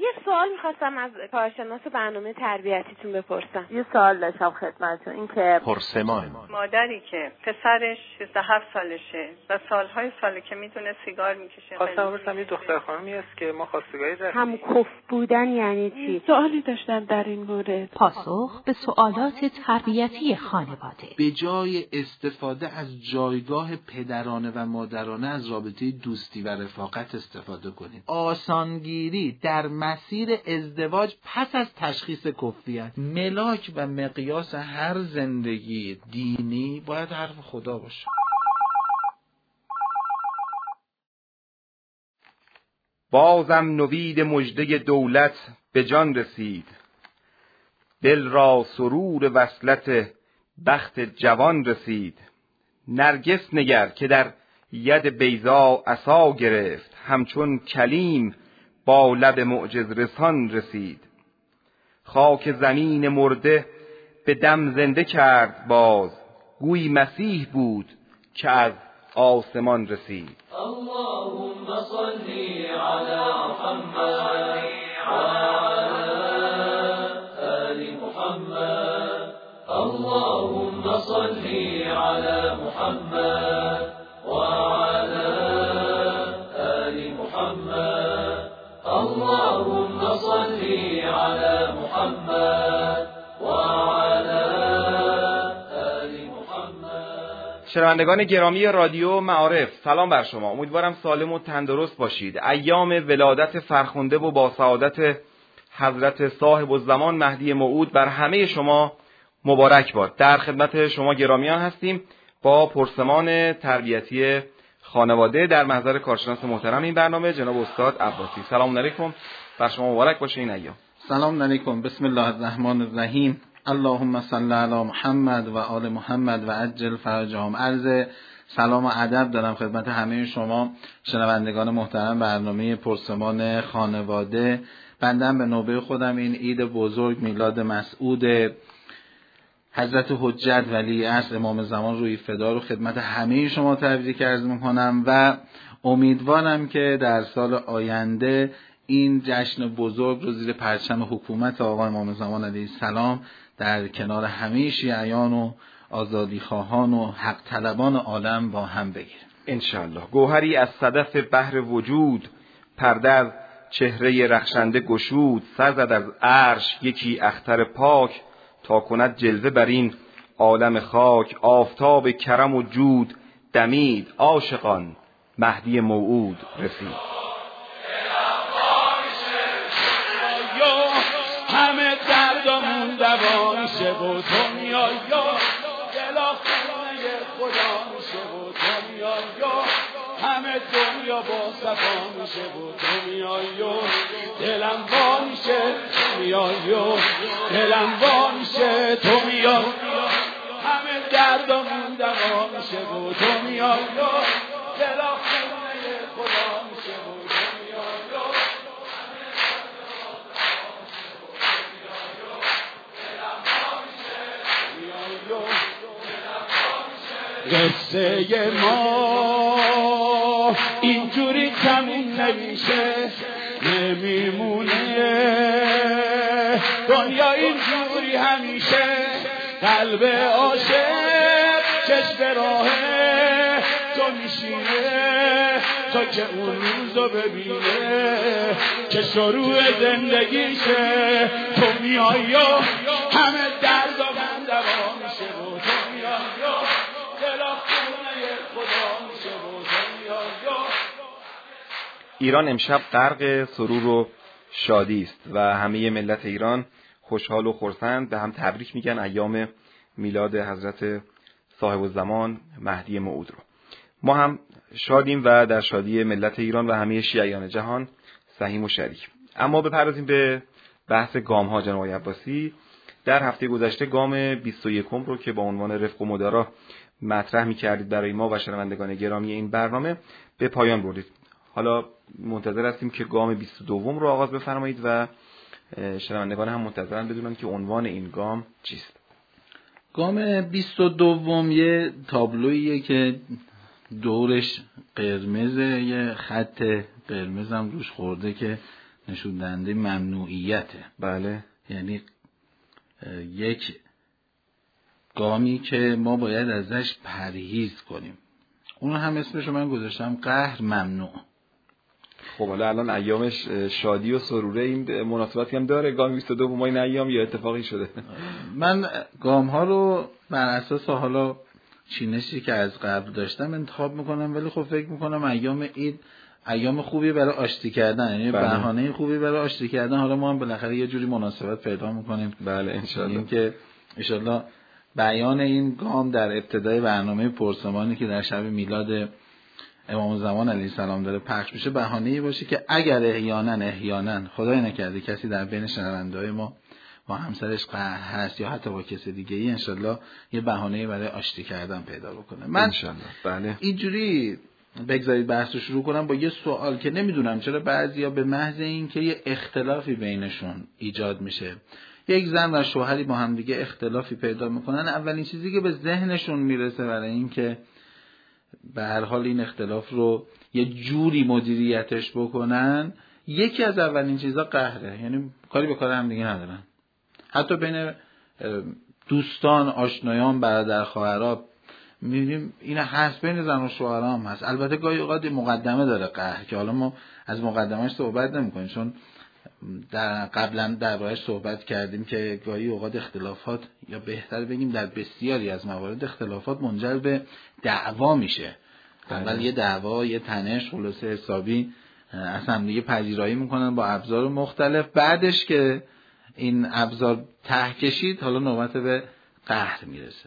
یه سوال میخواستم از کارشناس برنامه تربیتیتون بپرسم. یه سوال داشتم خدمتتون، این که پرسمان مادری که پسرش 17 سالشه و ساله که میدونه سیگار میکشه. خواستم بپرسم یه دختر خانمی هست که ما خواستگاری داریم. هم کف بودن یعنی چی؟ سوالی داشتم در این مورد. پاسخ به سوالات تربیتی خانواده. به جای استفاده از جایگاه پدرانه و مادرانه از رابطه دوستی و رفاقت استفاده کنید. آسانگیری در مسیر ازدواج پس از تشخیص کفریت، ملاک و مقیاس هر زندگی دینی باید حرف خدا باشه. بازم نوید مژده دولت به جان رسید، دل را سرور وصلت بخت جوان رسید. نرگس نگر که در ید بیضا عصا گرفت، همچون کلیم با لب معجز رسان رسید. خاک زمین مرده به دم زنده کرد باز، گویی مسیح بود که از آسمان رسید. اللهم صلی علی محمد و علی آل محمد. اللهم صلی علی محمد و علی آل محمد. اللهم صلی علی محمد و علی آل محمد. شنوندگان گرامی رادیو معارف، سلام بر شما. امیدوارم سالم و تندرست باشید. ایام ولادت فرخنده و با سعادت حضرت صاحب الزمان مهدی موعود بر همه شما مبارک باد. در خدمت شما گرامیان هستیم با پرسمان تربیتی خانواده در محضر کارشناس محترم این برنامه جناب استاد عباسی. سلام علیکم، بر شما مبارک باشه این ایام. سلام علیکم، بسم الله الرحمن الرحیم. اللهم صل علی محمد و آل محمد و عجل فرجهم. عرض سلام و ادب دارم خدمت همه شما شنوندگان محترم برنامه پرسمان خانواده. بندم به نوبه خودم این عید بزرگ میلاد مسعود حضرت حجت ولی عصر امام زمان روی فدا رو خدمت همه شما تبریک عرض میکنم و امیدوارم که در سال آینده این جشن بزرگ رو زیر پرچم حکومت آقای امام زمان علیه السلام در کنار همه شیعیان و آزادی خواهان و حق طلبان عالم با هم بگیریم انشالله. گوهری از صدف بحر وجود، پرده از چهره رخشنده گشود. سر زد از عرش یکی اختر پاک، تا کند جلوه بر این عالم خاک. آفتاب کرم و جود دمید، عاشقان مهدی موعود رسید. همه دردمون دوا میشه و تو میای یا دلا خونه خدا میشه و تو میای یا همه دنیا با صفا میشه و تو میای یا دلم وا میشه تو میای یا دلم وا میشه تو میای همه دردمون دوا میشه و تو میای یا دلا خونه خدا میشه و تو میای یا قصه ما اینجوری تموم نمیشه، نمیمونه دنیا اینجوری همیشه. قلب عاشق چشم راه تو میشینه تا که اون روزو ببینه که شروع زندگیشه. تو میای و همه درد و من دوا میشه و تو میای و دلا خونه خدا میشه و تو میای و. ایران امشب غرق سرور و شادی است و همه ملت ایران خوشحال و خرسند به هم تبریک میگن ایام میلاد حضرت صاحب الزمان مهدی موعود رو. ما هم شادیم و در شادی ملت ایران و همه شیعیان جهان سهیم و شریک. اما بپردازیم به بحث گام ها. جناب عباسی در هفته گذشته گام 21 رو که با عنوان رفق و مدارا مطرح می‌کردید برای ما و شنوندگان گرامی این برنامه به پایان بردید. حالا منتظر هستیم که گام 22 رو آغاز بفرمایید و شنوندگان هم منتظرن بدونن که عنوان این گام چیست. گام 22 یه تابلوییه که دورش قرمزه، یه خط قرمز هم روش خورده که نشون دهنده ممنوعیته. بله. یعنی یک گامی که ما باید ازش پرهیز کنیم. اون هم اسمش رو من گذاشتم قهر ممنوع. خب حالا الان ایامش شادی و سروره، این مناسبتی هم داره گام 22 ماه این ایام یا اتفاقی شده؟ من گام ها رو بر اساس حالا چینشی که از قبل داشتم انتخاب میکنم، ولی خب فکر میکنم ایام عید ایام خوبی برای آشتی کردن، یعنی بهانه خوبی برای آشتی کردن. حالا ما هم بالاخره یه جوری مناسبت پیدا میکنیم. بله انشالله. این که انشالله بیان این گام در ابتدای برنامه پرسمانی که در شب میلاد امام زمان علیه السلام داره پخش میشه بهانه‌ای باشه که اگر احیانا خدای نکرده کسی در بین شنونده‌های ما با همسرش قهر هست یا حتی با کسی دیگه ای، انشالله یه بهانه‌ای برای آشتی کردن پیدا بکنه. من انشالله. بله. اینجوری بگذارید بحث رو شروع کنم با یه سوال که نمیدونم چرا بعضیا به محض این که یه اختلافی بینشون ایجاد میشه، یک زن و شوهری با هم دیگه اختلافی پیدا میکنن، اولین چیزی که به ذهنشون میرسه برای این که به هر حال این اختلاف رو یه جوری مدیریتش بکنن، یکی از اولین چیزا قهره. یعنی کاری به کار هم دیگه ندارن. حتی بین دوستان، آشنایان، برادر خواهرها می‌بینیم این هست، بین زن و شوهر هم هست. البته گاهی اوقات مقدمه داره قهر که حالا ما از مقدمه‌اش صحبت نمی‌کنیم، چون قبلا درباره‌اش صحبت کردیم که گاهی اوقات اختلافات، یا بهتر بگیم در بسیاری از موارد اختلافات منجر به دعوا میشه. اول یه دعوا، یه تنش خلاصه حسابی از هم دیگه پذیرایی میکنن با ابزار مختلف، بعدش که این ابزار ته کشید حالا نوبت به قهر میرسه.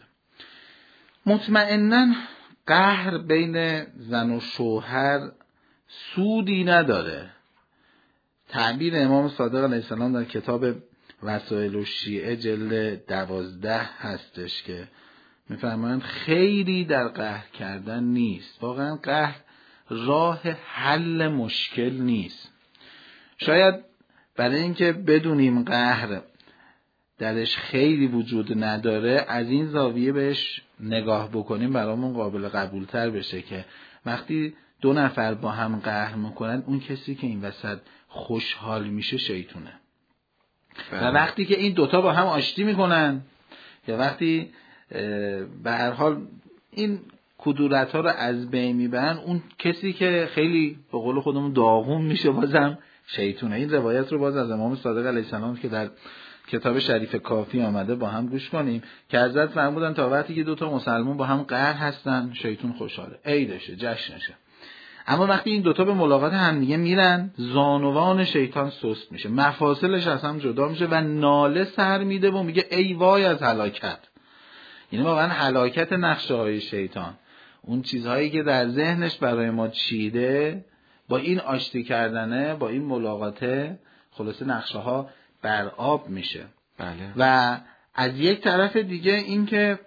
مطمئناً قهر بین زن و شوهر سودی نداره. تعبیر امام صادق علیه السلام در کتاب وسائل الشیعه جلد 12 هستش که میفرمایند خیری در قهر کردن نیست. واقعا قهر راه حل مشکل نیست. شاید برای اینکه بدونیم قهر درش خیری وجود نداره، از این زاویه بهش نگاه بکنیم برامون قابل قبولتر بشه که وقتی دو نفر با هم قهر میکنن، اون کسی که این وسط خوشحال میشه شیطونه. و وقتی که این دوتا با هم آشتی میکنن یا وقتی به هر حال این کدورت ها رو از بین میبرن، اون کسی که خیلی به قول خودمون داغون میشه بازم شیطونه. این روایت رو باز از امام صادق علیه السلام که در کتاب شریف کافی آمده با هم گوش کنیم که حضرت فرمودن تا وقتی که دوتا مسلمان با هم قهر هستن شیطون خوشحاله، عیدشه، جشنشه. اما وقتی این دوتا به ملاقات همدیگه میرن، زانوان شیطان سست میشه، مفاصلش از هم جدا میشه و ناله سر میده و میگه ای وای از هلاکت. یعنی واقعا هلاکت نقشه های شیطان، اون چیزهایی که در ذهنش برای ما چیده، با این آشتی کردنه، با این ملاقاته، خلاصه نقشه ها بر آب میشه. بله. و از یک طرف دیگه این که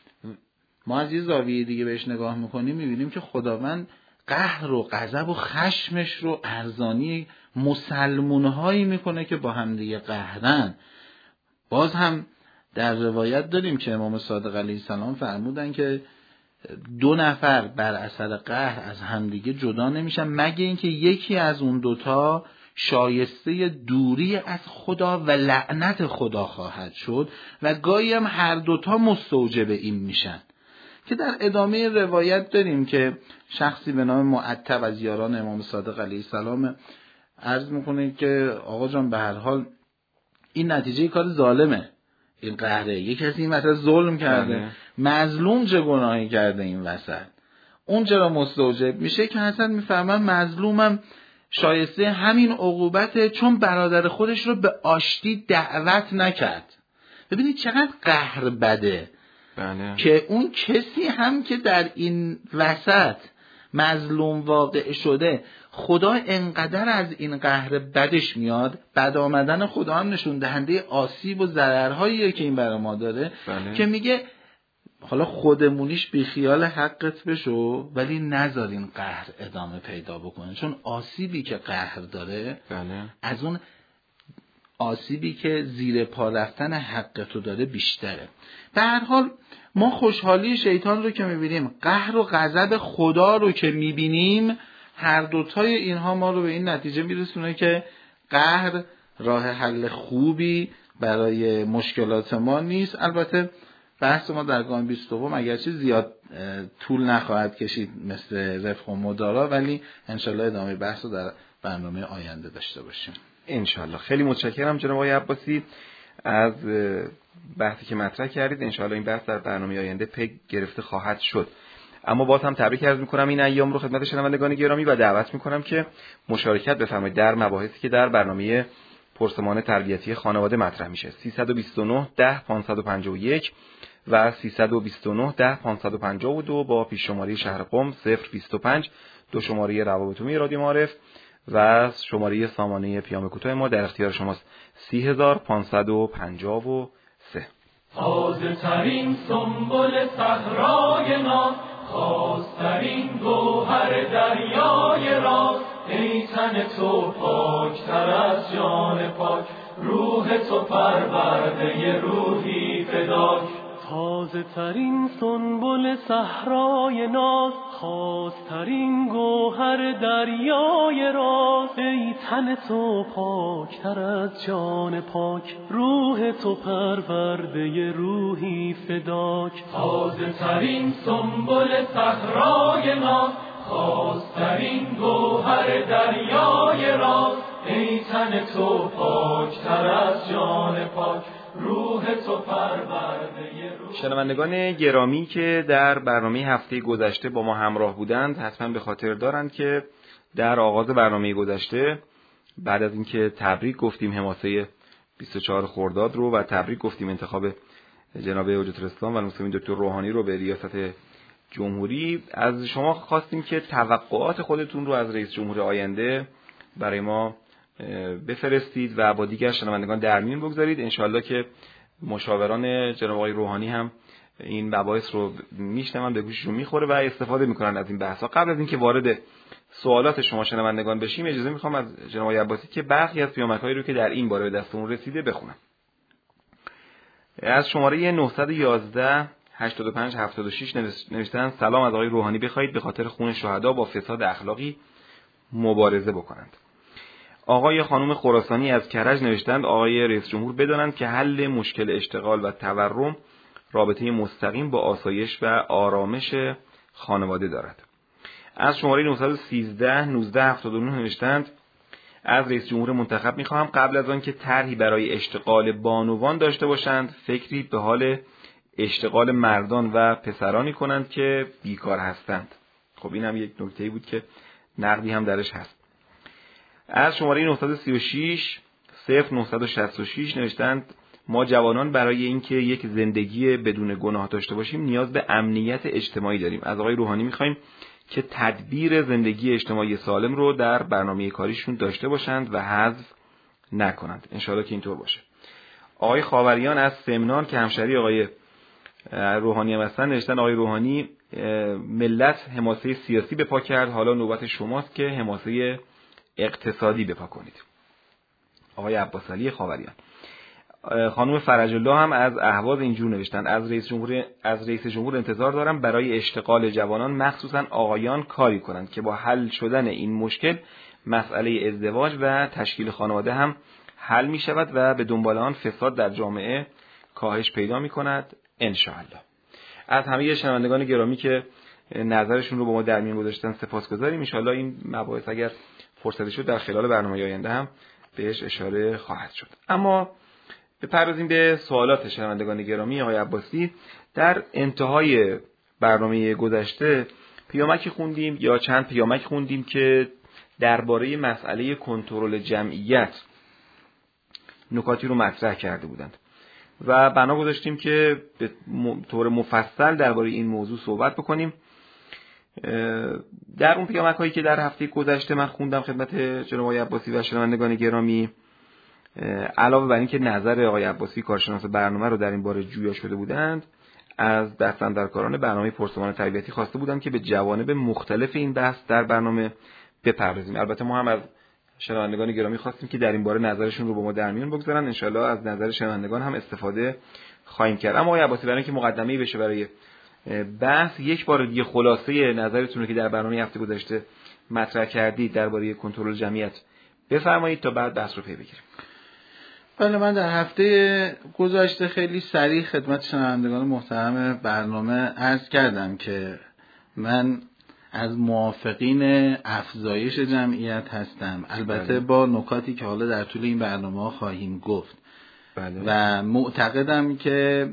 ما از یه زاویه دیگه بهش نگاه میکنیم، میبینیم که خداوند قهر و غضب و خشمش رو ارزانی مسلمونهایی میکنه که با هم دیگه قهرن. باز هم در روایت داریم که امام صادق علیه السلام فرمودن که دو نفر بر اثر قهر از همدیگه جدا نمیشن مگه اینکه یکی از اون دوتا شایسته دوری از خدا و لعنت خدا خواهد شد و گاهی هم هر دوتا مستوجب این میشن. که در ادامه روایت داریم که شخصی به نام معتب از یاران امام صادق علیه السلام عرض میکنه که آقا جان به هر حال این نتیجه کار ظالمه، این قهره، یک کسی این وسط ظلم کرده، مظلوم چه گناهی کرده این وسط، اون چرا مستوجب میشه که حسن میفهمن مظلومم شایسته همین عقوبته چون برادر خودش رو به آشتی دعوت نکرد. ببینید چقدر قهر بده. بله. که اون کسی هم که در این وسط مظلوم واقع شده، خدا انقدر از این قهر بدش میاد، بد آمدن خدا هم نشون دهنده آسیب و ضررهایی که این برای ما داره. بله. که میگه حالا خودمونیش بی خیال حقت بشو ولی نذار این قهر ادامه پیدا بکنه، چون آسیبی که قهر داره بله. از اون آسیبی که زیر پا رفتن حق تو داره بیشتره. به هر حال ما خوشحالی شیطان رو که میبینیم، قهر و غضب خدا رو که میبینیم، هر دوتای اینها ما رو به این نتیجه میرسونه که قهر راه حل خوبی برای مشکلات ما نیست. البته بحث ما در گام 22 اگرچه زیاد طول نخواهد کشید مثل رفق و مدارا، ولی انشالله ادامه بحث رو در برنامه آینده داشته باشیم انشالله. خیلی متشکرم جناب آقای عباسی از بحثی که مطرح کردید. انشالله این بحث در برنامه آینده پی گرفته خواهد شد. اما باز هم تبریک عرض می‌کنم این ایام رو خدمت شنوندگان گرامی و دعوت می‌کنم که مشارکت بفرمایید در مباحثی که در برنامه پرسمان تربیتی خانواده مطرح میشه. 329 10 551 و 329 10 552 با پیش شماره شهر قم 025 دو شماره روابط عمومی رادیو معارف و شماره سامانه پیام کوتاه ما در اختیار شماست. 30553. تازه ترین سنبل صحرای ناز، خواسترین گوهر دریای راز، ای تن تو پاکتر از جان پاک، روح تو پرورده روحی فداک. تازه ترین سنبل صحرای ناز، خواسترین گوهر دریای راز، ای تن تو پاکتر از جان پاک، روح تو پرورده روحی فداک. تازه ترین سنبل صحرای ناز، خواسترین گوهر دریای راز، ای تن تو پاکتر از جان پاک، روح تو پرورده. شنوندگان گرامی که در برنامه هفته گذشته با ما همراه بودند حتما به خاطر دارند که در آغاز برنامه گذشته بعد از اینکه تبریک گفتیم حماسه 24 خرداد رو و تبریک گفتیم انتخاب جناب حجت الاسلام و المسلمین دکتر روحانی رو به ریاست جمهوری، از شما خواستیم که توقعات خودتون رو از رئیس جمهور آینده برای ما بفرستید و با دیگر شنوندگان در میون بگذارید. انشالله که مشاوران جناب آقای روحانی هم این مباحث رو میشنون، به گوششون میخوره و استفاده میکنن از این بحث‌ها. قبل از اینکه وارد سوالات شما شنوندگان بشیم اجازه میخوام از جناب آقای عباسی که برخی از پیامک‌هایی رو که در این باره به دستمون رسیده بخونم. از شماره 911 85 76 نوشتن سلام، از آقای روحانی بخواهید به خاطر خون شهدا با فساد اخلاقی مبارزه بکنند. آقای خانم خراسانی از کرج نوشتند آقای رئیس جمهور بدانند که حل مشکل اشتغال و تورم رابطه مستقیم با آسایش و آرامش خانواده دارد. از شماره 913 1979 نوشتند از رئیس جمهور منتخب می‌خواهم قبل از آن که طرحی برای اشتغال بانوان داشته باشند فکری به حال اشتغال مردان و پسرانی کنند که بیکار هستند. خب این هم یک نکته‌ای بود که نقدی هم درش هست. از شماره 936 0966 نوشتند ما جوانان برای اینکه یک زندگی بدون گناه داشته باشیم نیاز به امنیت اجتماعی داریم. از آقای روحانی می‌خوایم که تدبیر زندگی اجتماعی سالم رو در برنامه کاریشون داشته باشند و حذف نکنند. انشاءالله که اینطور باشه. آقای خاوریان از سمنان که همشهری آقای روحانی هم هستن نوشتن آقای روحانی ملت حماسه سیاسی بپا کرد، حالا نوبت شماست که حماسه اقتصادی بپا کنید. آقای عباس علی خاوریان. خانم فرج الله هم از اهواز اینجور نوشتن از رئیس جمهور انتظار دارم برای اشتغال جوانان مخصوصا آقایان کاری کنند که با حل شدن این مشکل مسئله ازدواج و تشکیل خانواده هم حل می شود و به دنبال آن فساد در جامعه کاهش پیدا می کند انشاءالله. از همه شنوندگان گرامی که نظرشون رو با ما در میون گذاشتن سپاسگزاریم. انشاءالله این مباحث اگر فرصتی شد در خلال برنامه آینده هم بهش اشاره خواهد شد. اما بپردازیم به سوالات شنوندگان گرامی. آقای عباسی در انتهای برنامه گذشته پیامکی خوندیم یا چند پیامک خوندیم که درباره مسئله کنترل جمعیت نکاتی رو مطرح کرده بودند و بنا گذاشتیم که به طور مفصل درباره این موضوع صحبت بکنیم. در اون پیامک هایی که در هفته گذشته من خوندم خدمت جناب آقای عباسی و شنوندگان گرامی، علاوه بر این که نظر آقای عباسی کارشناس برنامه رو در این باره جویا شده بودند، از دستاندرکاران برنامه پرسمان تربیتی خواسته بودند که به جوانب مختلف این بحث در برنامه بپردازیم. البته ما هم از شنوندگان گرامی خواستیم که در این باره نظرشون رو با ما در میون بگذارن. انشالله از نظر شنوندگان هم استفاده خواهیم کرد. اما آقای عباسی برای اینکه مقدمه‌ای بشه برای بحث، یک بار دیگه خلاصه نظرتون رو که در برنامه هفته گذشته مطرح کردید درباره کنترل جمعیت بفرمایید تا بعد بحث رو پی بگیریم. بله، من در هفته گذشته خیلی سریع خدمت شنوندگان محترم برنامه عرض کردم که من از موافقین افزایش جمعیت هستم، البته با نکاتی که حالا در طول این برنامه خواهیم گفت. بله. و معتقدم که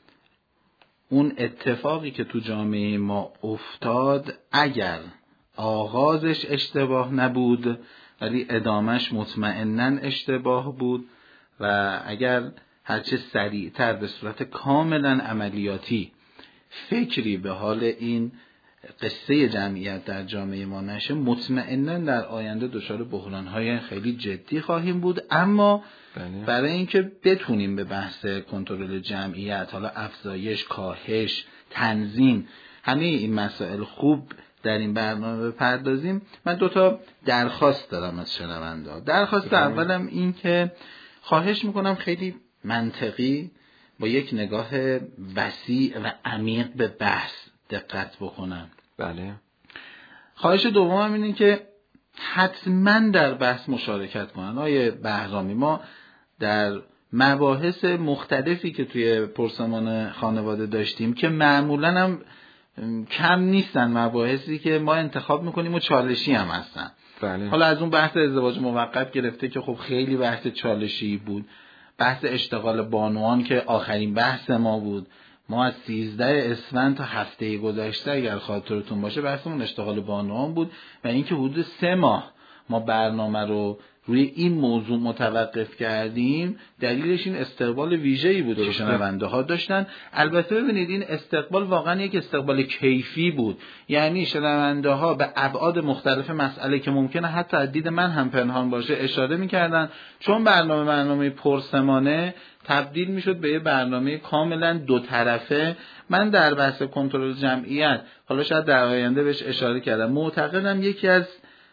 اون اتفاقی که تو جامعه ما افتاد اگر آغازش اشتباه نبود ولی ادامش مطمئناً اشتباه بود و اگر هرچه سریعتر به صورت کاملا عملیاتی فکری به حال این قصه جمعیت در جامعه ما نشه، مطمئناً در آینده دچار بحران‌های خیلی جدی خواهیم بود. اما برای اینکه بتونیم به بحث کنترل جمعیت، حالا افزایش، کاهش، تنظیم، همه این مسائل خوب در این برنامه بپردازیم، من 2 درخواست دارم از شنونده. درخواست اولم این که خواهش میکنم خیلی منطقی با یک نگاه وسیع و عمیق به بحث دقت بکنن. بله. خواهش دومم اینه که حتما در بحث مشارکت کنن. آیه بهرامی، ما در مباحث مختلفی که توی پرسمان خانواده داشتیم که معمولا هم کم نیستن مباحثی که ما انتخاب میکنیم و چالشی هم هستن. بله. حالا از اون بحث ازدواج موقت گرفته که خب خیلی بحث چالشی بود، بحث اشتغال بانوان که آخرین بحث ما بود. ما از 13 اسفند تا هفته گذشته اگر خاطرتون باشه بحثمون اشتغال بانوان بود و اینکه حدود 3 ماه ما برنامه رو روی این موضوع متوقف کردیم. دلیلش این استقبال ویژه‌ای بود که شنونده ها داشتن. البته ببینید این استقبال واقعا یک استقبال کیفی بود، یعنی شنونده ها به ابعاد مختلف مسئله که ممکنه حتی از دید من هم پنهان باشه اشاره می‌کردن، چون برنامه پرسمانه تبدیل میشد به یه برنامه کاملا 2 طرفه. من در بحث کنترل جمعیت، حالا شاید در آینده بهش اشاره کردم، معتقدم یکی از،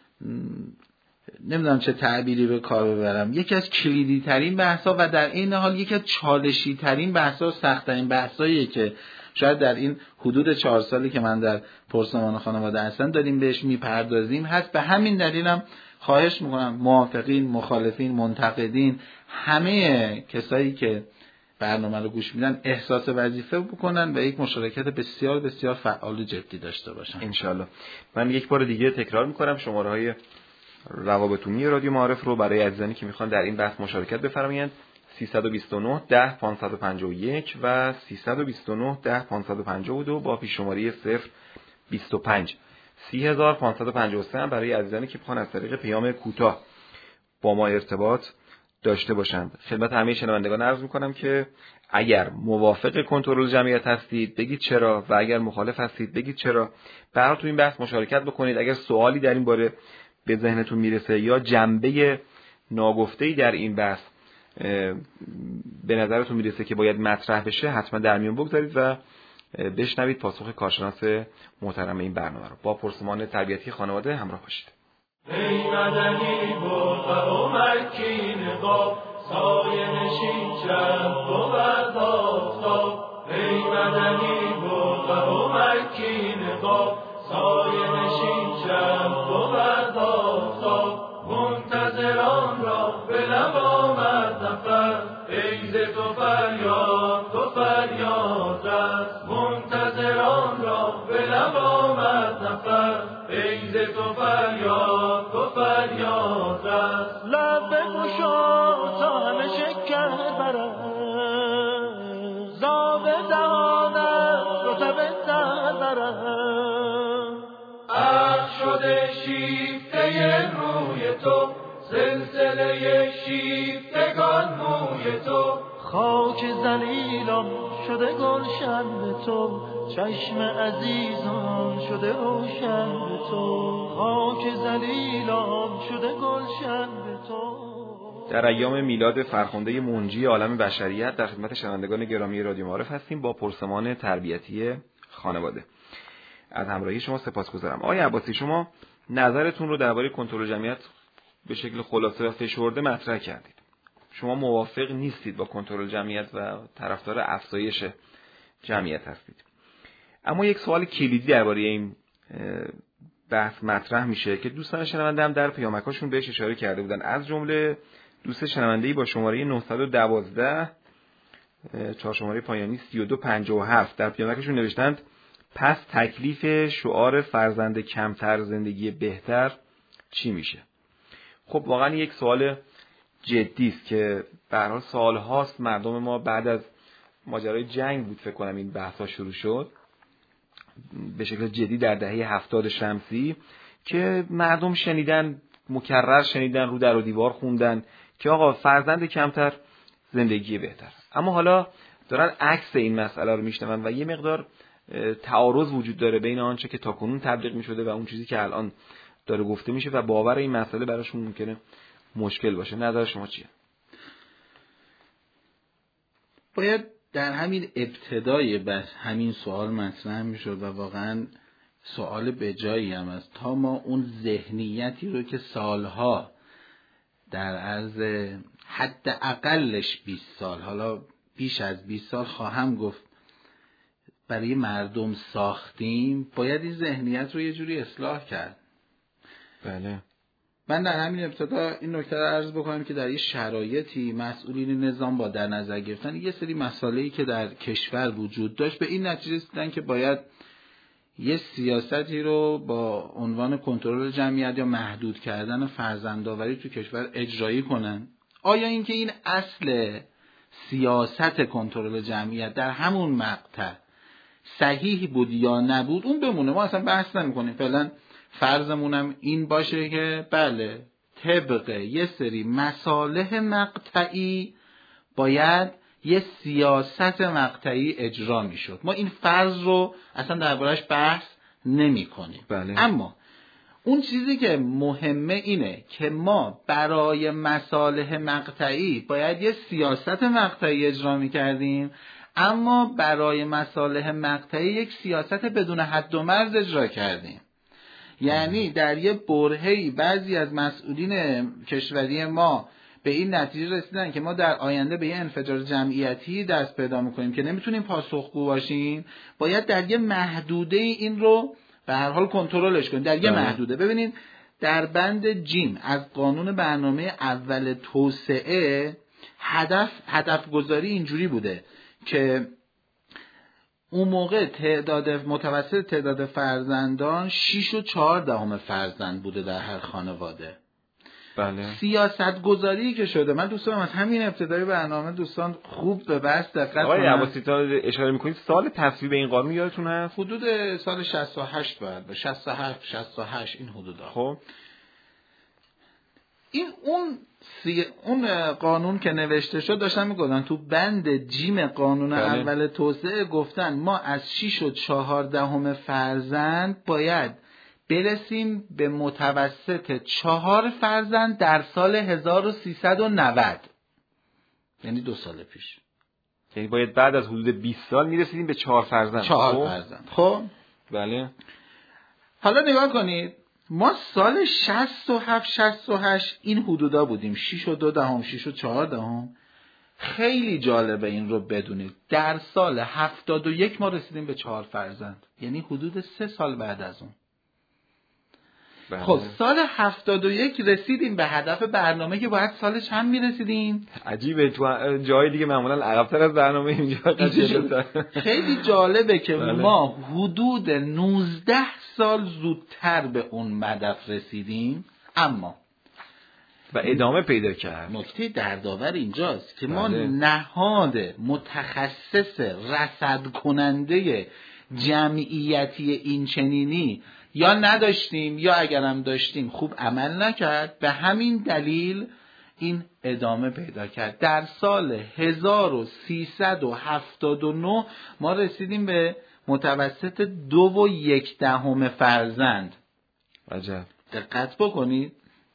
نمیدونم چه تعبیری به کار ببرم، یکی از کلیدی ترین بحثا و در این حال یکی از چالشی ترین بحثا و سخت ترین بحثاییه که شاید در این حدود 4 سالی که من در پرسمان خانواده هستم داریم بهش میپردازیم هست. به همین دلیلم خواهش میکنم موافقین، مخالفین، منتقدین، همه کسایی که برنامه رو گوش میدن احساس وظیفه بکنن و یک مشارکت بسیار بسیار فعال و جدی داشته باشن انشالله. من یک بار دیگه تکرار میکنم شماره‌های روابط عمومی رادیو معارف رو برای عزیزانی که میخوان در این بحث مشارکت بفرمایند: 329 10 551 و 329 10 552 با پیش شماره 025 30553 برای عزیزانی که میخوان از طریق پیام کوتاه با ما ارتباط داشته باشند. خدمت همه شنوندگان عرض میکنم که اگر موافق کنترل جمعیت هستید بگید چرا و اگر مخالف هستید بگید چرا. برای تو این بحث مشارکت بکنید. اگر سوالی در این باره به ذهنتون میرسه یا جنبه ناگفته‌ای در این بحث به نظرتون میرسه که باید مطرح بشه، حتما در میون بگذارید و بشنوید پاسخ کارشناس محترم این برنامه رو. با پرسمان تربیتی خانواده همراه باشید. ای مدنی برق و مکین با سایه نشین شب بود آفتاب. ای مدنی برق و مکین با سایه نشین شب بود آفتاب. منتظران را به لب آمد ظفر، ای ز تو فریاد است. منتظران را به لب آمد ظفر، ای ز تو فریاد است. لب بگشا تا همه شکر برد، زاغ دهانت رطب تر برد. عقل شده شیفته روی تو، سلسله شیفتگان موی تو. خاک ذلیلان شده گلشن به تو، چشم عزیزان شده روشن به تو. خاک ذلیلان شده گلشن به تو. در ایام میلاد فرخنده منجی عالم بشریت در خدمت شنوندگان گرامی رادیو معارف هستیم با پرسمان تربیتی خانواده. از همراهی شما سپاسگزارم. آقای عباسی، شما نظرتون رو درباره کنترل جمعیت به شکل خلاصه و فشرده مطرح کردید. شما موافق نیستید با کنترل جمعیت و طرفدار افزایش جمعیت هستید. اما یک سوال کلیدی درباره این بحث مطرح میشه که دوستان شنونده هم در پیامکاشون بهش اشاره کرده بودن، از جمله دوست شنونده‌ای با شماره 912 4 شماره پایانی 3257 در پیامکشون نوشتند پس تکلیف شعار فرزند کمتر زندگی بهتر چی میشه؟ خب واقعا یک سوال جدی است که به هر حال سال‌هاست مردم ما بعد از ماجرای جنگ بود فکر کنم این بحثا شروع شد به شکل جدی در دهه 70 شمسی که مردم شنیدن، مکرر شنیدن، رو در و دیوار خوندن که آقا فرزند کمتر زندگی بهتر. اما حالا دارن عکس این مسئله رو میشنون و یه مقدار تعارض وجود داره بین آنچه که تاکنون تبلیغ میشده و اون چیزی که الان داره گفته میشه و باور این مسئله براشون ممکنه مشکل باشه. نظر شما چیه؟ باید در همین ابتدای بس همین سوال مطرح میشد و واقعا سوال به جایی هم است تا ما اون ذهنیتی رو که سالها در عرض حداقلش 20 سال، حالا بیش از 20 سال خواهم گفت، برای مردم ساختیم، باید این ذهنیت رو یه جوری اصلاح کرد. بله. من در همین ابتدا این نکته رو عرض بکنم که در یه شرایطی مسئولین نظام با در نظر گرفتن یه سری مسائلی که در کشور وجود داشت به این نتیجه رسیدن که باید یه سیاستی رو با عنوان کنترل جمعیت یا محدود کردن فرزندآوری تو کشور اجرایی کنن. آیا اینکه این اصل سیاست کنترل جمعیت در همون مقطع صحیح بود یا نبود اون بمونه، ما اصلا بحث نمی‌کنیم. فعلا فرضمونم این باشه که بله طبق یه سری مصالح مقطعی باید یه سیاست مقطعی اجرا میشد. ما این فرض رو اصلا دربارش بحث نمی کنیم. بله. اما اون چیزی که مهمه اینه که ما برای مصالح مقطعی باید یه سیاست مقطعی اجرا می کردیم، اما برای مصالح مقطعی یک سیاست بدون حد و مرز اجرا کردیم. یعنی در یه برهه‌ای بعضی از مسئولین کشوری ما به این نتیجه رسیدن که ما در آینده به یه انفجار جمعیتی دست پیدا می‌کنیم که نمیتونیم پاسخگو باشیم، باید در یه محدوده این رو به هر حال کنترلش کنیم. در یه محدوده. ببینید در بند جیم از قانون برنامه اول توسعه هدف گذاری اینجوری بوده که اون موقع متوسط تعداد فرزندان 6.4 فرزند بوده در هر خانواده. بله. سیاست گذاری که شده، من دوستان از همین ابتدای برنامه دوستان خوب به بحث دقت کنن. آقای عباسی تا اشاره میکنید سال تصویب این قانون یادتون هست؟ حدود سال 68 بعد 67 68 این حدودا. خب این اون قانون که نوشته شد داشتن میگفتن تو بند جیم قانون اول توسعه گفتن ما از 6.4 فرزند باید برسیم به متوسط 4 فرزند در سال 1390، یعنی 2 سال پیش. یعنی باید بعد از حدود 20 سال میرسیدیم به 4 فرزند. 4 فرزند. خب بله. حالا نگاه کنید ما سال 67 این حدودا بودیم، 6.2 6.4. خیلی جالبه این رو بدونید، در سال 71 ما رسیدیم به 4 فرزند، یعنی حدود 3 سال بعد از اون. بله. خب سال 71 رسیدیم به هدف برنامه که باید سال چند میرسیدیم؟ عجیبه، تو جای دیگه معمولا عقب‌تر از برنامه اینجا خیلی جالبه که بله. ما حدود 19 سال زودتر به اون هدف رسیدیم، اما و ادامه پیدا کرد. نکته دردآور اینجاست که ما بله. نهاد متخصص رصد کننده جمعیتی این چنینی یا نداشتیم یا اگرم داشتیم خوب عمل نکرد، به همین دلیل این ادامه پیدا کرد. در سال 1379 ما رسیدیم به متوسط 2.1 فرزند. عجب. دقت بکنید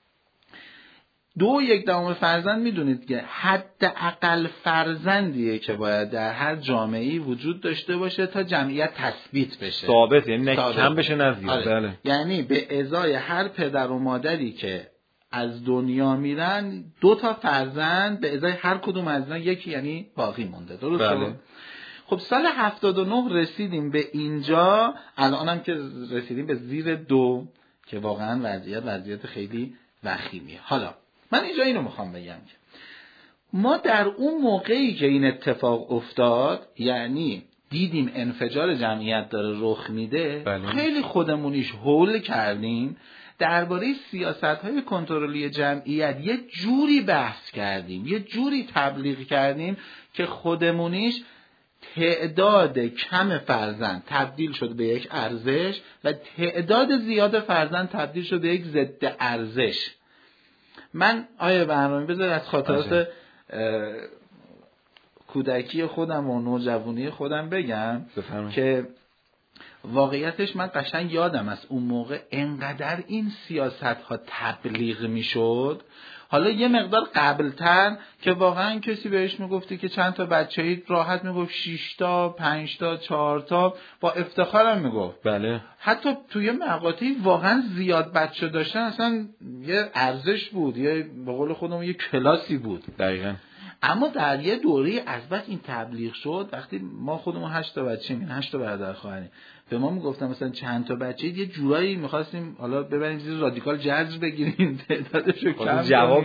2.1 فرزند میدونید که حداقل فرزندیه که باید در هر جامعه‌ای وجود داشته باشه تا جمعیت تثبیت بشه، ثابت، یعنی نه کم بشه نه زیاد. بله. یعنی به ازای هر پدر و مادری که از دنیا میرن 2 فرزند به ازای هر کدوم از اینا یکی یعنی باقی مونده. درسته؟ بله. خب سال 79 رسیدیم به اینجا، الانم که رسیدیم به زیر 2 که واقعا وضعیت خیلی وخیمیه. حالا من اینجا اینو میخوام بگم که ما در اون موقعی که این اتفاق افتاد، یعنی دیدیم انفجار جمعیت داره رخ میده، خیلی خودمونیش هول کردیم، درباره سیاست‌های کنترلی جمعیت یه جوری بحث کردیم، یه جوری تبلیغ کردیم که خودمونیش تعداد کم فرزند تبدیل شد به یک ارزش و تعداد زیاد فرزند تبدیل شد به یک ضد ارزش. من آیه برنامه بذار از خاطرات کودکی خودم و نوجوانی خودم بگم که واقعیتش من قشنگ یادم از اون موقع انقدر این سیاست ها تبلیغ میشد. حالا یه مقدار قبلتر که واقعا کسی بهش میگفتی که چند تا بچه‌ای راحت میگفت 6 تا 5 تا 4 تا با افتخارم میگفت. بله. حتی توی مقاطعی واقعا زیاد بچه داشتن اصلا یه ارزش بود، یه به قول خودمون یه کلاسی بود. دقیقاً. اما در یه دوره از بعد این تبلیغ شد، وقتی ما خودمون 8 تا بچه مین 8 تا برادر خواهریم، به ما میگفتن مثلا چند تا بچه، یه جورایی می‌خواستیم حالا ببریم زیر رادیکال جذر بگیریم تعدادشو کم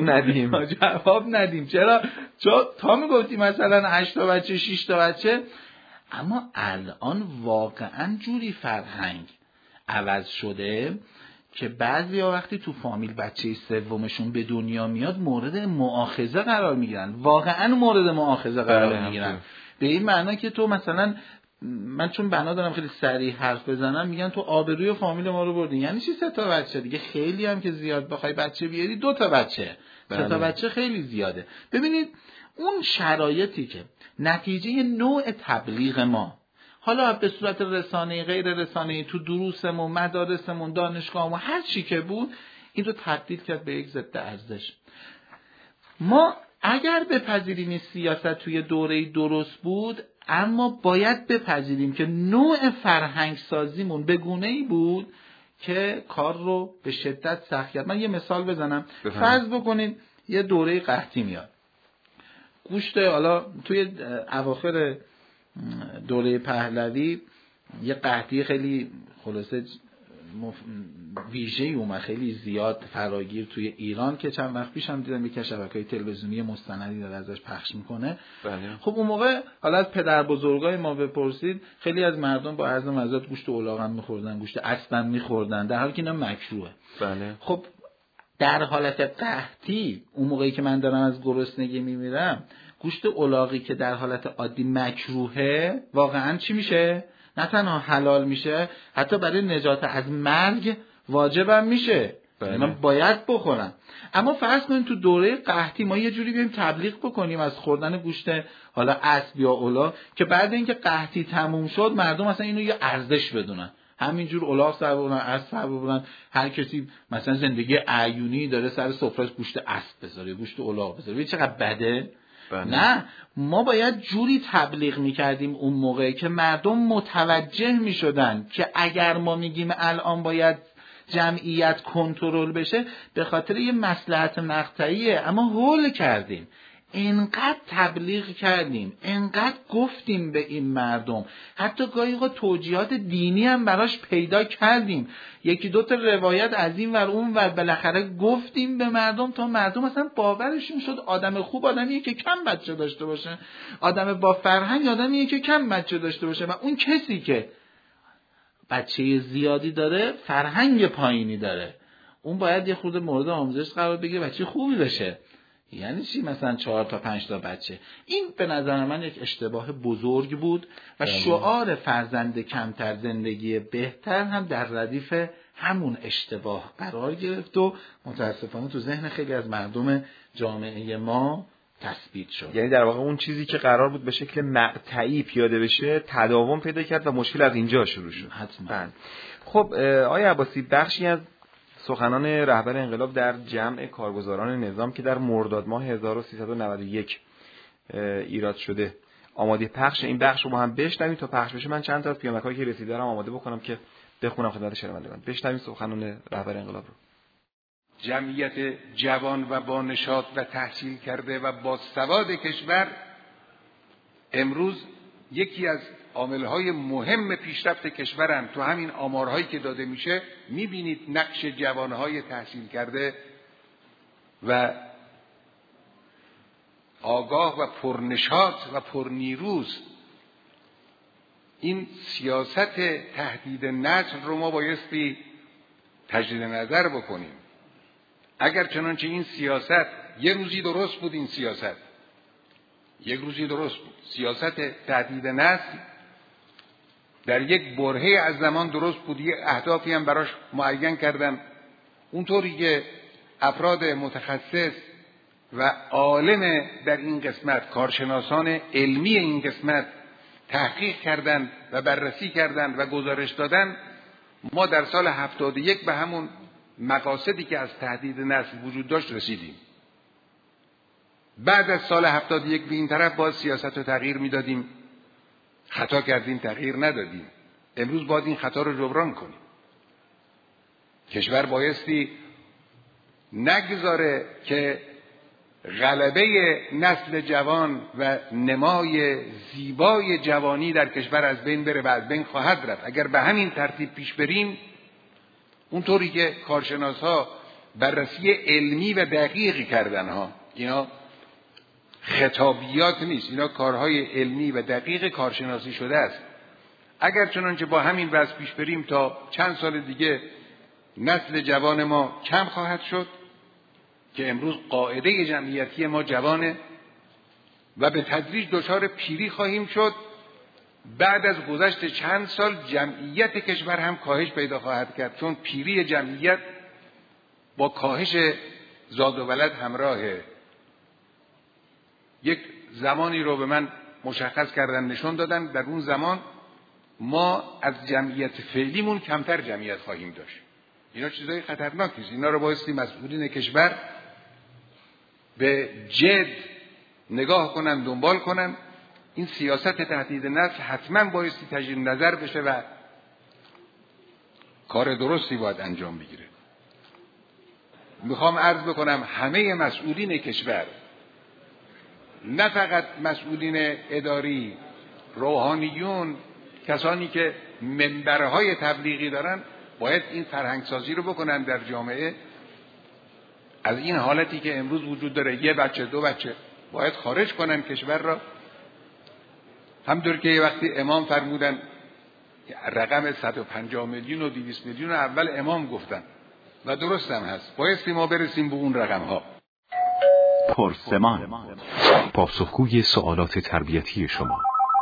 جواب ندیم. چرا؟ چون تا میگفتیم مثلا 8 تا بچه 6 تا بچه، اما الان واقعا جوری فرهنگ عوض شده که بعضیا وقتی تو فامیل بچه سومشون به دنیا میاد مورد مؤاخذه قرار میگیرن، واقعا مورد مؤاخذه قرار میگیرن. به این معنا که تو مثلا، من چون بنا دارم خیلی سریع حرف بزنم، میگن تو آبروی فامیل ما رو بردین. یعنی چی 3 تا بچه؟ دیگه خیلی هم که زیاد بخوای بچه بیاری 2 تا بچه، 3 تا بچه خیلی زیاده. ببینید اون شرایطی که نتیجه نوع تبلیغ ما، حالا به صورت رسانه‌ای غیر رسانه‌ای، تو دروسمون، مدارسمون، دانشگاهمون، هر چی که بود، این رو تبدیل کرد به یک ضد ارزش. ما اگر بپذیریم این سیاست توی دوره‌ای درست بود، اما باید بپذیریم که نوع فرهنگ سازیمون به گونه‌ای بود که کار رو به شدت سخت کرد. من یه مثال بزنم. فرض بکنید یه دوره قحطی میاد. گوشت، حالا توی اواخر دوره پهلوی یه قحطی خیلی خلاصه ویژه‌ای اومد، خیلی زیاد فراگیر توی ایران که چند وقت پیش هم دیدم یک شبکه‌های تلویزیونی مستندی داره ازش پخش میکنه. خب اون موقع حالا از پدر بزرگای ما بپرسید، خیلی از مردم با عرض معذرت گوشت الاغ هم میخوردن، گوشت اسب هم میخوردن، در حالی که اینا مکروهه. بله. خب در حالت قحطی اون موقعی که من دارم از گرسنگی میمیرم، گوشت الاغی که در حالت عادی مکروهه واقعا چی میشه؟ نه تنها حلال میشه، حتی برای نجات از مرگ واجبم میشه. من باید بخورم. اما فرض کنیم تو دوره قحطی ما یه جوری بیایم تبلیغ بکنیم از خوردن گوشت حالا اسب یا الاغ که بعد اینکه قحطی تموم شد مردم مثلا اینو یه ارزش بدونن، همینجور الاغ سر ببرن، اسب سر ببرن، هر کسی مثلا زندگی عیونی داره سر سفره‌اش گوشت اسب بذاره، گوشت الاغ بذاره. ببین چقدر بده. نه، ما باید جوری تبلیغ میکردیم اون موقع که مردم متوجه میشدن که اگر ما میگیم الان باید جمعیت کنترل بشه به خاطر یه مصلحت مقطعیه، اما هول کردیم، انقدر تبلیغ کردیم، انقدر گفتیم به این مردم، حتی گاهی توجیهات دینی هم براش پیدا کردیم، یکی دو تا روایت از این ور اون ور بالاخره گفتیم به مردم تا مردم اصلا باورشون شد آدم خوب آدمیه که کم بچه داشته باشه، آدم با فرهنگ آدمیه که کم بچه داشته باشه، و اون کسی که بچه زیادی داره فرهنگ پایینی داره، اون باید یه خورده مورد آموزش قرار بگیره، بچه خوبی بشه. یعنی چی مثلا 4 تا 5 تا بچه؟ این به نظر من یک اشتباه بزرگ بود و شعار فرزند کمتر زندگی بهتر هم در ردیف همون اشتباه قرار گرفت و متاسفانه تو ذهن خیلی از مردم جامعه ما تثبیت شد. یعنی در واقع اون چیزی که قرار بود به شکل مقطعی پیاده بشه تداوم پیدا کرد و مشکل از اینجا شروع شد. حتما. خب آقای عباسی، بخشی از سخنان رهبر انقلاب در جمع کارگزاران نظام که در مرداد ماه 1391 ایراد شده آماده پخش این بخش رو با هم بشنویم. تا پخش بشه من چند تا از پیامک‌هایی که رسیده رو آماده بکنم که بخونم خدمت شنوندگان. بشنویم سخنان رهبر انقلاب رو. جمعیت جوان و با نشاط و تحصیل کرده و با سواد کشور امروز یکی از عامل‌های مهم پیشرفت کشورن. تو همین آمارهایی که داده میشه میبینید نقش جوانهای تحصیل کرده و آگاه و پرنشاط و پرنیروز. این سیاست تهدید نسل رو ما بایستی تجدید نظر بکنیم. اگر چنانچه این سیاست یه روزی درست بود، این سیاست یک روزی درست بود، سیاست تهدید نسل در یک برهه از زمان درست بود، یک اهدافی هم براش معین کردن، اونطوری که افراد متخصص و عالم در این قسمت، کارشناسان علمی این قسمت تحقیق کردند و بررسی کردند و گزارش دادند. ما در سال 71 به همون مقاصدی که از تهدید نسل وجود داشت رسیدیم. بعد از سال 71 به این طرف باز سیاست رو تغییر میدادیم، خطا کردیم، تغییر ندادیم. امروز باید این خطا رو جبران کنیم. کشور بایستی نگذاره که غلبه نسل جوان و نمای زیبای جوانی در کشور از بین بره و از بین خواهد رفت. اگر به همین ترتیب پیش بریم، اونطوری که کارشناس‌ها بررسی علمی و دقیقی کردن ها، اینا خطابیات نیست، اینا کارهای علمی و دقیق کارشناسی شده است. اگر چنانچه با همین وضع پیش بریم تا چند سال دیگه نسل جوان ما کم خواهد شد، که امروز قاعده جمعیتی ما جوانه و به تدریج دچار پیری خواهیم شد. بعد از گذشت چند سال جمعیت کشور هم کاهش پیدا خواهد کرد، چون پیری جمعیت با کاهش زاد و ولد همراهه. یک زمانی رو به من مشخص کردن، نشون دادن در اون زمان ما از جمعیت فعلیمون کمتر جمعیت خواهیم داشت. اینا چیزای خطرناکی است. اینا رو بایستی مسئولین کشور به جد نگاه کنن، دنبال کنن. این سیاست تهدید نسل حتما بایستی تجدید نظر بشه و کار درستی باید انجام بگیره. میخوام عرض بکنم همه مسئولین کشور، نه فقط مسئولین اداری، روحانیون، کسانی که منبرهای تبلیغی دارن، باید این فرهنگسازی رو بکنن در جامعه. از این حالتی که امروز وجود داره، یه بچه دو بچه، باید خارج کنن کشور را. همطور که یه وقتی امام فرمودن رقم 150 میلیون و 200 میلیون اول امام گفتن و درست هم هست. بایستی ما برسیم به اون رقم ها. پرسمان، پاسخگوی سوالات تربیتی شما.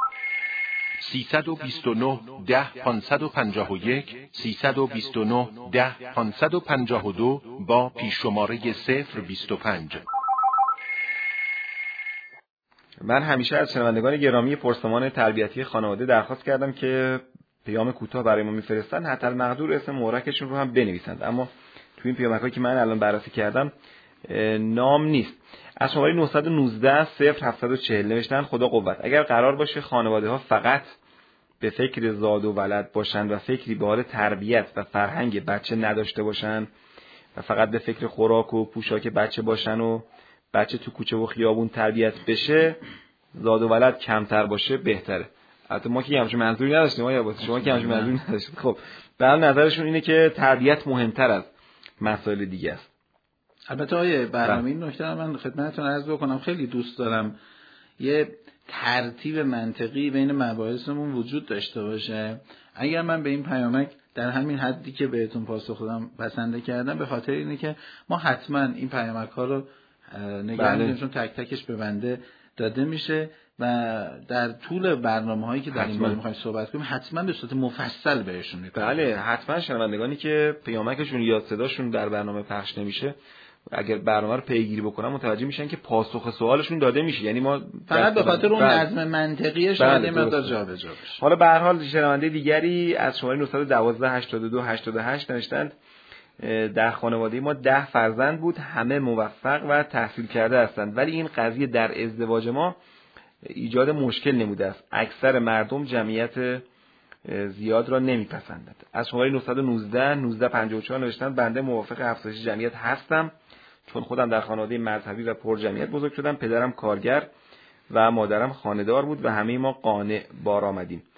329 10 551 329 10 552 با پیش‌شماره 025. من همیشه از شنوندگان گرامی پرسمان تربیتی خانواده درخواست کردم که پیام کوتاه برای ما میفرستن، حتی المقدور اسم مورکشون رو هم بنویسند، اما تو این پیامک‌هایی که من الان بررسی کردم نام نیست. از شماره 919 0740 نوشتن خدا قوت. اگر قرار باشه خانواده‌ها فقط به فکر زاد و ولد باشن و فکری به حال تربیت و فرهنگ بچه نداشته باشن و فقط به فکر خوراک و پوشاک بچه باشن و بچه تو کوچه و خیابون تربیت بشه، زاد و ولد کمتر باشه بهتره. البته ما که همچین منظوری نداشتیم، شما که همچین منظوری نداشتید. خب به حال نظرشون اینه که تربیت مهمتر از مسائل دیگه است. البته آیه برنامه این نکته رو من خدمتتون عرض بکنم، خیلی دوست دارم یه ترتیب منطقی بین مباحثمون وجود داشته باشه. اگر من به این پیامک در همین حدی که بهتون پاسخ دادم پسنده کردم، به خاطر اینه که ما حتما این پیامک ها رو نگاه می‌داریم، چون تک تکش به بنده داده میشه و در طول برنامه‌هایی که در این باره می‌خوایم صحبت کنیم حتما به صورت مفصل بهشون می‌پردازیم. بله، حتما شنوندگانی که پیامکشون یا صداشون در برنامه پخش نمیشه، اگر برنامه رو پیگیری بکنن متوجه میشن که پاسخ سوالشون داده میشه. یعنی ما فقط به خاطر اون نظم منطقی شده مقدار جابجا بشه. حالا به هر حال شنونده دیگری از شماره 912 82 88 نوشتند در خانواده ما 10 فرزند بود، همه موفق و تحصیل کرده هستند، ولی این قضیه در ازدواج ما ایجاد مشکل نموده است. اکثر مردم جمعیت زیاد را نمیپسندند. از شماره 919 1954 نوشتند بنده موافق افزایش جمعیت هستم، چون خودم در خانواده مذهبی و پر جمعیت بزرگ شدم. پدرم کارگر و مادرم خانه‌دار بود و همه ما قانع بار آمدیم.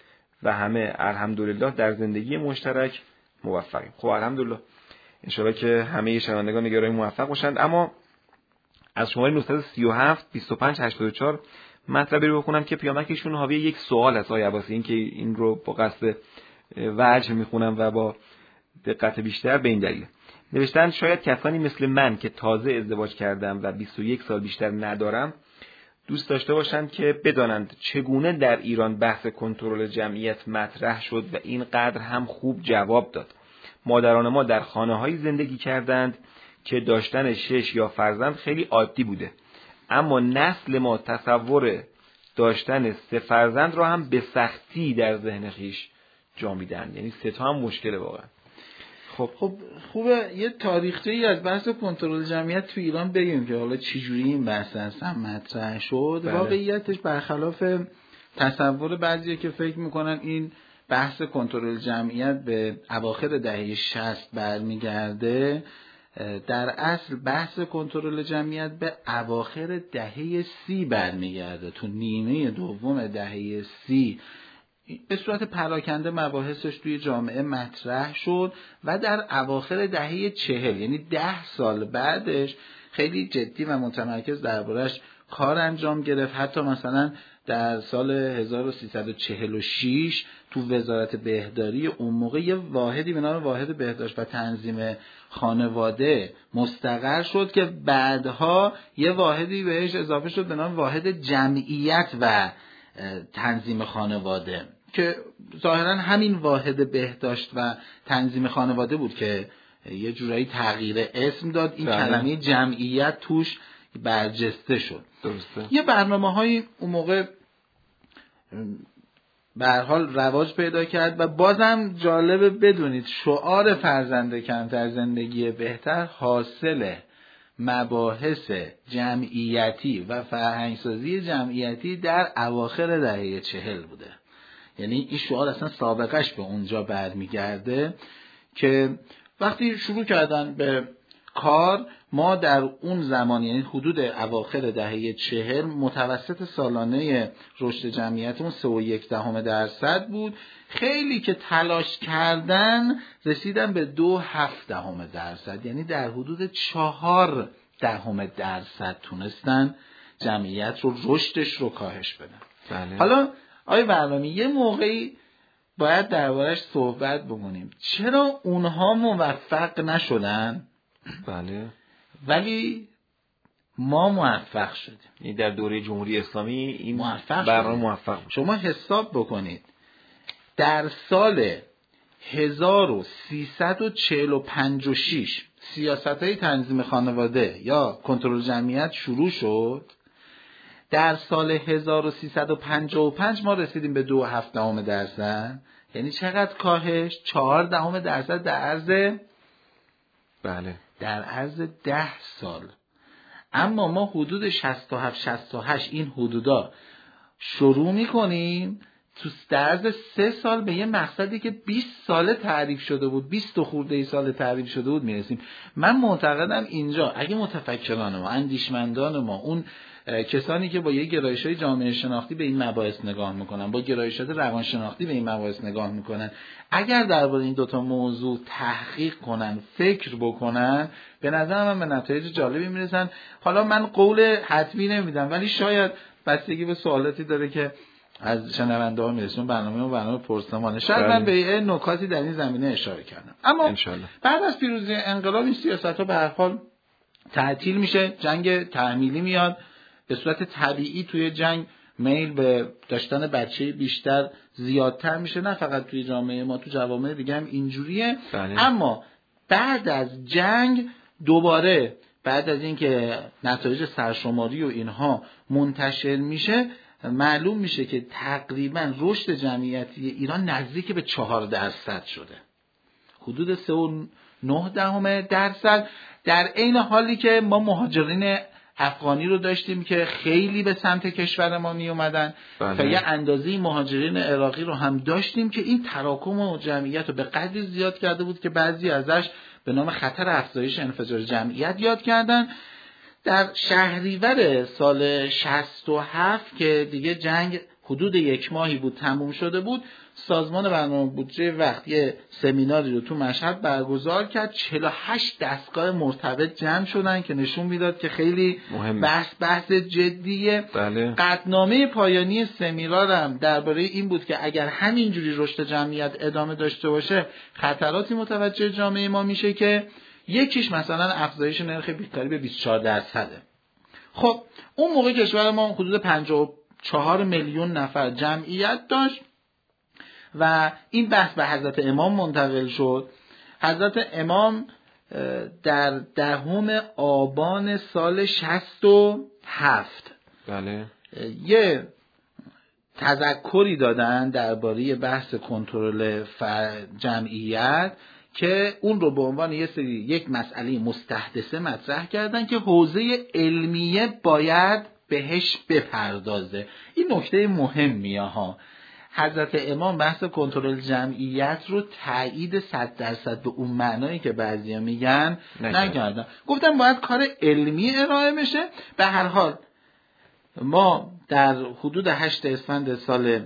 و همه الحمدلله در زندگی مشترک موفقیم. خب الحمدلله انشاءالله که همه شنوندگان گرامی موفق باشند. اما از شماره 937 25 84 مطلبی رو بخونم که پیامکشون حاوی یک سوال است. آقای عباسی، این که این رو با قصد وجه میخونم و با دقت بیشتر به این دلیل نوشتن: شاید کسانی مثل من که تازه ازدواج کردم و 21 سال بیشتر ندارم دوست داشته باشند که بدانند چگونه در ایران بحث کنترل جمعیت مطرح شد و اینقدر هم خوب جواب داد. مادران ما در خانه‌های زندگی کردند که داشتن 6 یا فرزند خیلی عادی بوده، اما نسل ما تصور داشتن 3 فرزند را هم به سختی در ذهن خیش جا میدن. یعنی 3 تا هم مشکله واقعا. خب خوبه یه تاریخچه‌ای از بحث کنترل جمعیت تو ایران بگیم که حالا چجوری این بحث اصلا مطرح شد. واقعیتش برخلاف تصور بعضیه که فکر میکنن این بحث کنترل جمعیت به اواخر دهه 60 برمیگرده، در اصل بحث کنترل جمعیت به اواخر دهه 30 برمیگرده. تو نیمه دوم دهه 30 به صورت پراکنده مباحثش توی جامعه مطرح شد و در اواخر دهه 40 یعنی 10 سال بعدش خیلی جدی و متمرکز دربارش کار انجام گرفت. حتی مثلا در سال 1346 تو وزارت بهداری اون موقع یه واحدی به نام واحد بهداشت و تنظیم خانواده مستقر شد که بعدها یه واحدی بهش اضافه شد به نام واحد جمعیت و تنظیم خانواده که ظاهرا همین واحد بهداشت و تنظیم خانواده بود که یه جورایی تغییر اسم داد. این کلمه جمعیت توش برجسته شد. درسته. یه برنامه‌های اون موقع به هر حال رواج پیدا کرد و بازم جالبه بدونید شعار فرزند کمتر زندگی بهتر حاصل مباحث جمعیتی و فرهنگسازی جمعیتی در اواخر دهه 40 بوده. یعنی این شعار اصلا سابقش به اونجا برمیگرده که وقتی شروع کردن به کار، ما در اون زمان یعنی حدود اواخر دهه 40 متوسط سالانه رشد جمعیتمون 3.1% بود. خیلی که تلاش کردن رسیدن به 2.7%، یعنی در حدود 0.4% تونستن جمعیت رو رشدش رو کاهش بدن. بله. حالا آقای برنامه‌ای یه موقعی باید دربارش صحبت بکنیم. چرا اونها موفق نشدن؟ بله. ولی ما موفق شدیم. این در دوره جمهوری اسلامی این برنامه موفق بود. شما حساب بکنید در سال 1345 سیاست‌های تنظیم خانواده یا کنترل جمعیت شروع شد. در سال 1355 ما رسیدیم به 2.7%. یعنی چقدر کاهش؟ 0.4% در عرض بله در عرض 10 سال. اما ما حدود 67-68 این حدودا شروع میکنیم تو عرض 3 سال به یه مقصدی که 20 ساله تعریف شده بود، 20 خورده سال تعریف شده بود میرسیم. من معتقدم اینجا اگه متفکران ما، اندیشمندان ما، اون کسانی که با یه گرایش‌های جامعه شناختی به این مباحث نگاه میکنن، با گرایشات روانشناختی به این مباحث نگاه میکنن، اگر درباره این دوتا موضوع تحقیق کنن، فکر بکنن، به نظر من به نتایج جالبی میرسن. حالا من قول حتمی نمیدم، ولی شاید بستگی به سوالاتی داره که از شنونده ها میرسون. برنامه پرسمانه. شاید من به نکاتی در این زمینه اشاره کردم. اما انشالله. بعد از پیروزی انقلاب این سیاست‌ها به هر حال تعطیل میشه، جنگ تحمیلی میاد. به صورت طبیعی توی جنگ میل به داشتن بچه بیشتر زیادتر میشه، نه فقط توی جامعه ما، تو جوامع دیگه هم اینجوریه. بله. اما بعد از جنگ دوباره بعد از اینکه نتایج سرشماری و اینها منتشر میشه، معلوم میشه که تقریبا رشد جمعیتی ایران نزدیک به 4% شده، حدود 3.9%. در عین حالی که ما مهاجرین افغانی رو داشتیم که خیلی به سمت کشور ما می اومدن و یه اندازه مهاجرین عراقی رو هم داشتیم که این تراکم و جمعیت رو به قدری زیاد کرده بود که بعضی ازش به نام خطر افزایش انفجار جمعیت یاد کردن. در شهریور سال 67 که دیگه جنگ حدود 1 ماهی بود تموم شده بود، سازمان برنامه بودجه وقت یه سمیناری رو تو مشهد برگزار کرد، 48 دستگاه مرتبط جمع شدن که نشون میداد که خیلی بحث جدیه. بله. قطعنامه پایانی سمینارم درباره این بود که اگر همینجوری رشد جمعیت ادامه داشته باشه خطراتی متوجه جامعه ما میشه که یکیش مثلا افزایش نرخ بیکاری به 24%. خب اون موقع کشور ما حدود 54 میلیون نفر جمعیت داشت و این بحث به حضرت امام منتقل شد. حضرت امام در 10 آبان سال 67 بله یه تذکری دادن درباره بحث کنترل جمعیت که اون رو به عنوان یک مسئله مستحدثه مطرح کردن که حوزه علمیه باید بهش بپردازه. این نکته مهمیه ها. حضرت امام بحث کنترل جمعیت رو تایید 100% به اون معنایی که بعضیا میگن نکردن. گفتم باید کار علمی ارائه بشه. به هر حال ما در حدود 8 اسفند سال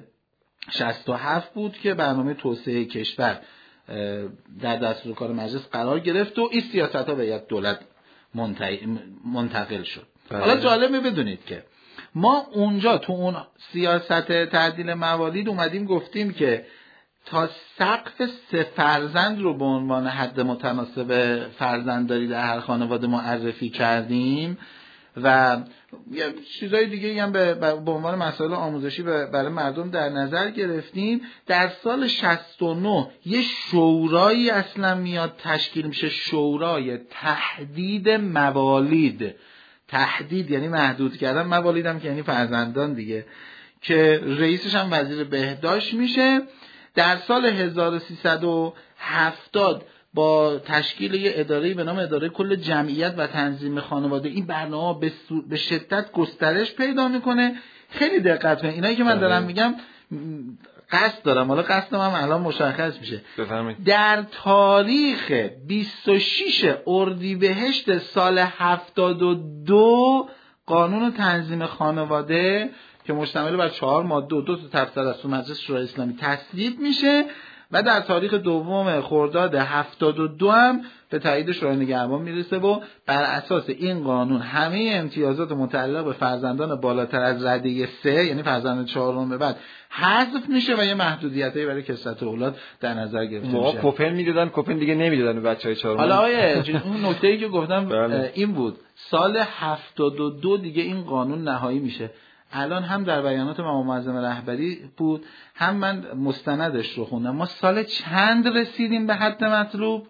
67 بود که برنامه توسعه کشور در دستور کار مجلس قرار گرفت و این سیاست‌ها به یک دولت منتقل شد. حالا جالبه بدونید که ما اونجا تو اون سیاست تعدیل موالید اومدیم گفتیم که تا سقف 3 فرزند رو به عنوان حد متناسب فرزندداری در هر خانواده معرفی کردیم و یه چیزای دیگه هم به عنوان مسائل آموزشی برای مردم در نظر گرفتیم. در سال 69 یه شورایی اصلا میاد تشکیل میشه، شورای تحدید موالید. تحدید یعنی محدود کردن، موالید هم که یعنی فرزندان دیگه، که رئیسش هم وزیر بهداشت میشه. در سال 1370 با تشکیل یه اداره‌ای به نام اداره کل جمعیت و تنظیم خانواده این برنامه به شدت گسترش پیدا میکنه. خیلی دقت کنید، اینایی که من دارم میگم قصد دارم، حالا قصدم هم الان مشخص میشه. بفرمایید. در تاریخ 26 اردیبهشت سال 72 قانون تنظیم خانواده که مشتمل بر 4 ماده و 2 تا تفسیر از مجلس شورای اسلامی تصویب میشه و در تاریخ 2 خرداد 72 هم به تایید شورای نگهبان میرسه و بر اساس این قانون همه امتیازات متعلق به فرزندان بالاتر از رده 3 یعنی فرزند 4 به بعد حذف میشه و یه محدودیتایی برای کثرت اولاد در نظر گرفته میشه. ما کوپن میدادن، کوپن دیگه نمیدادن به بچهای 4. حالا اون نکته‌ای که گفتم این بود، سال 72 دیگه این قانون نهایی میشه. الان هم در بیانات امام معظم رهبری بود، هم من مستندش رو خوندم. ما سال چند رسیدیم به حد مطلوب؟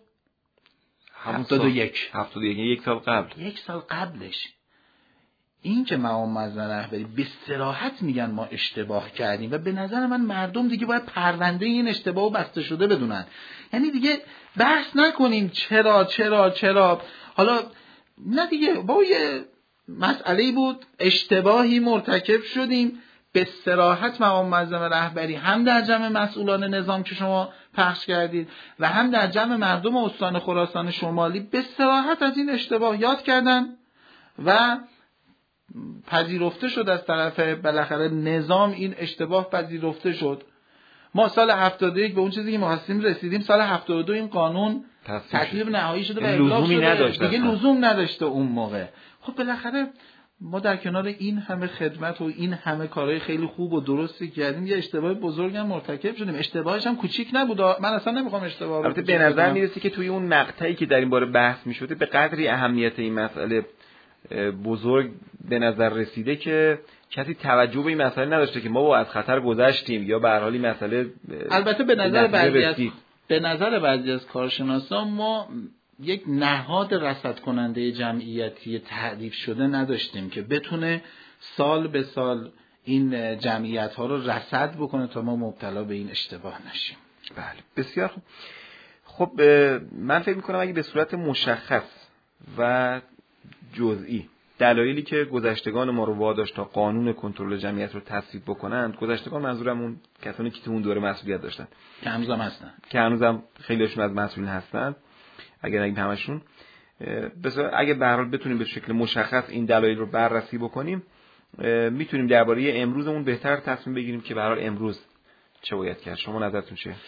71. 71 یک سال قبل. یک سال قبلش. این که امام معظم رهبری به صراحت میگن ما اشتباه کردیم و به نظر من مردم دیگه باید پرونده این اشتباهو بسته شده بدونن. یعنی دیگه بحث نکنیم چرا. حالا نه دیگه، با یه مسئله بود، اشتباهی مرتکب شدیم، به صراحت امام معظم رهبری هم در جمع مسئولان نظام که شما پخش کردید و هم در جمع مردم استان خراسان شمالی به صراحت از این اشتباه یاد کردن و پذیرفته شد از طرف بالاخره نظام. این اشتباه پذیرفته شد. ما سال 71 به اون چیزی که ما خواستیم رسیدیم. سال 72 این قانون تصویب نهایی شده و ابلاغ شده، دیگه لزوم نداشته اون موقع. خب بالاخره ما در کنار این همه خدمت و این همه کارهای خیلی خوب و درستی کردیم یه اشتباه بزرگ هم مرتکب شدیم. اشتباهش هم کوچیک نبود. من اصلا نمیخوام اشتباه البته به نظر میرسه که توی اون مقطعی که در این باره بحث میشده به قدری اهمیت این مسئله بزرگ به نظر رسیده که کسی توجه به این مسئله نداشته که ما از خطر گذشتیم یا به هر حال این مسئله. البته به نظر بعضی از کارشناسان ما یک نهاد رصد کننده جمعیتی تعریف شده نداشتیم که بتونه سال به سال این جمعیت ها رو رصد بکنه تا ما مبتلا به این اشتباه نشیم. بله بسیار خوب. خب من فکر میکنم اگه به صورت مشخص و جزئی دلایلی که گذشتگان ما رو واداشت تا قانون کنترل جمعیت رو تصویب بکنند، گذشتگان منظورم اون کسانی که تو اون دوره مسئولیت داشتن که هنوزم هستن، که هنوزم خیلیشون از مسئولین هستن، اگر نگیم همشون، اگه به هر حال بتونیم به شکل مشخص این دلایل رو بررسی بکنیم، میتونیم درباره امروزمون بهتر تصمیم بگیریم که به هر حال امروز چه باید کرد؟ شما نظرتون چیه؟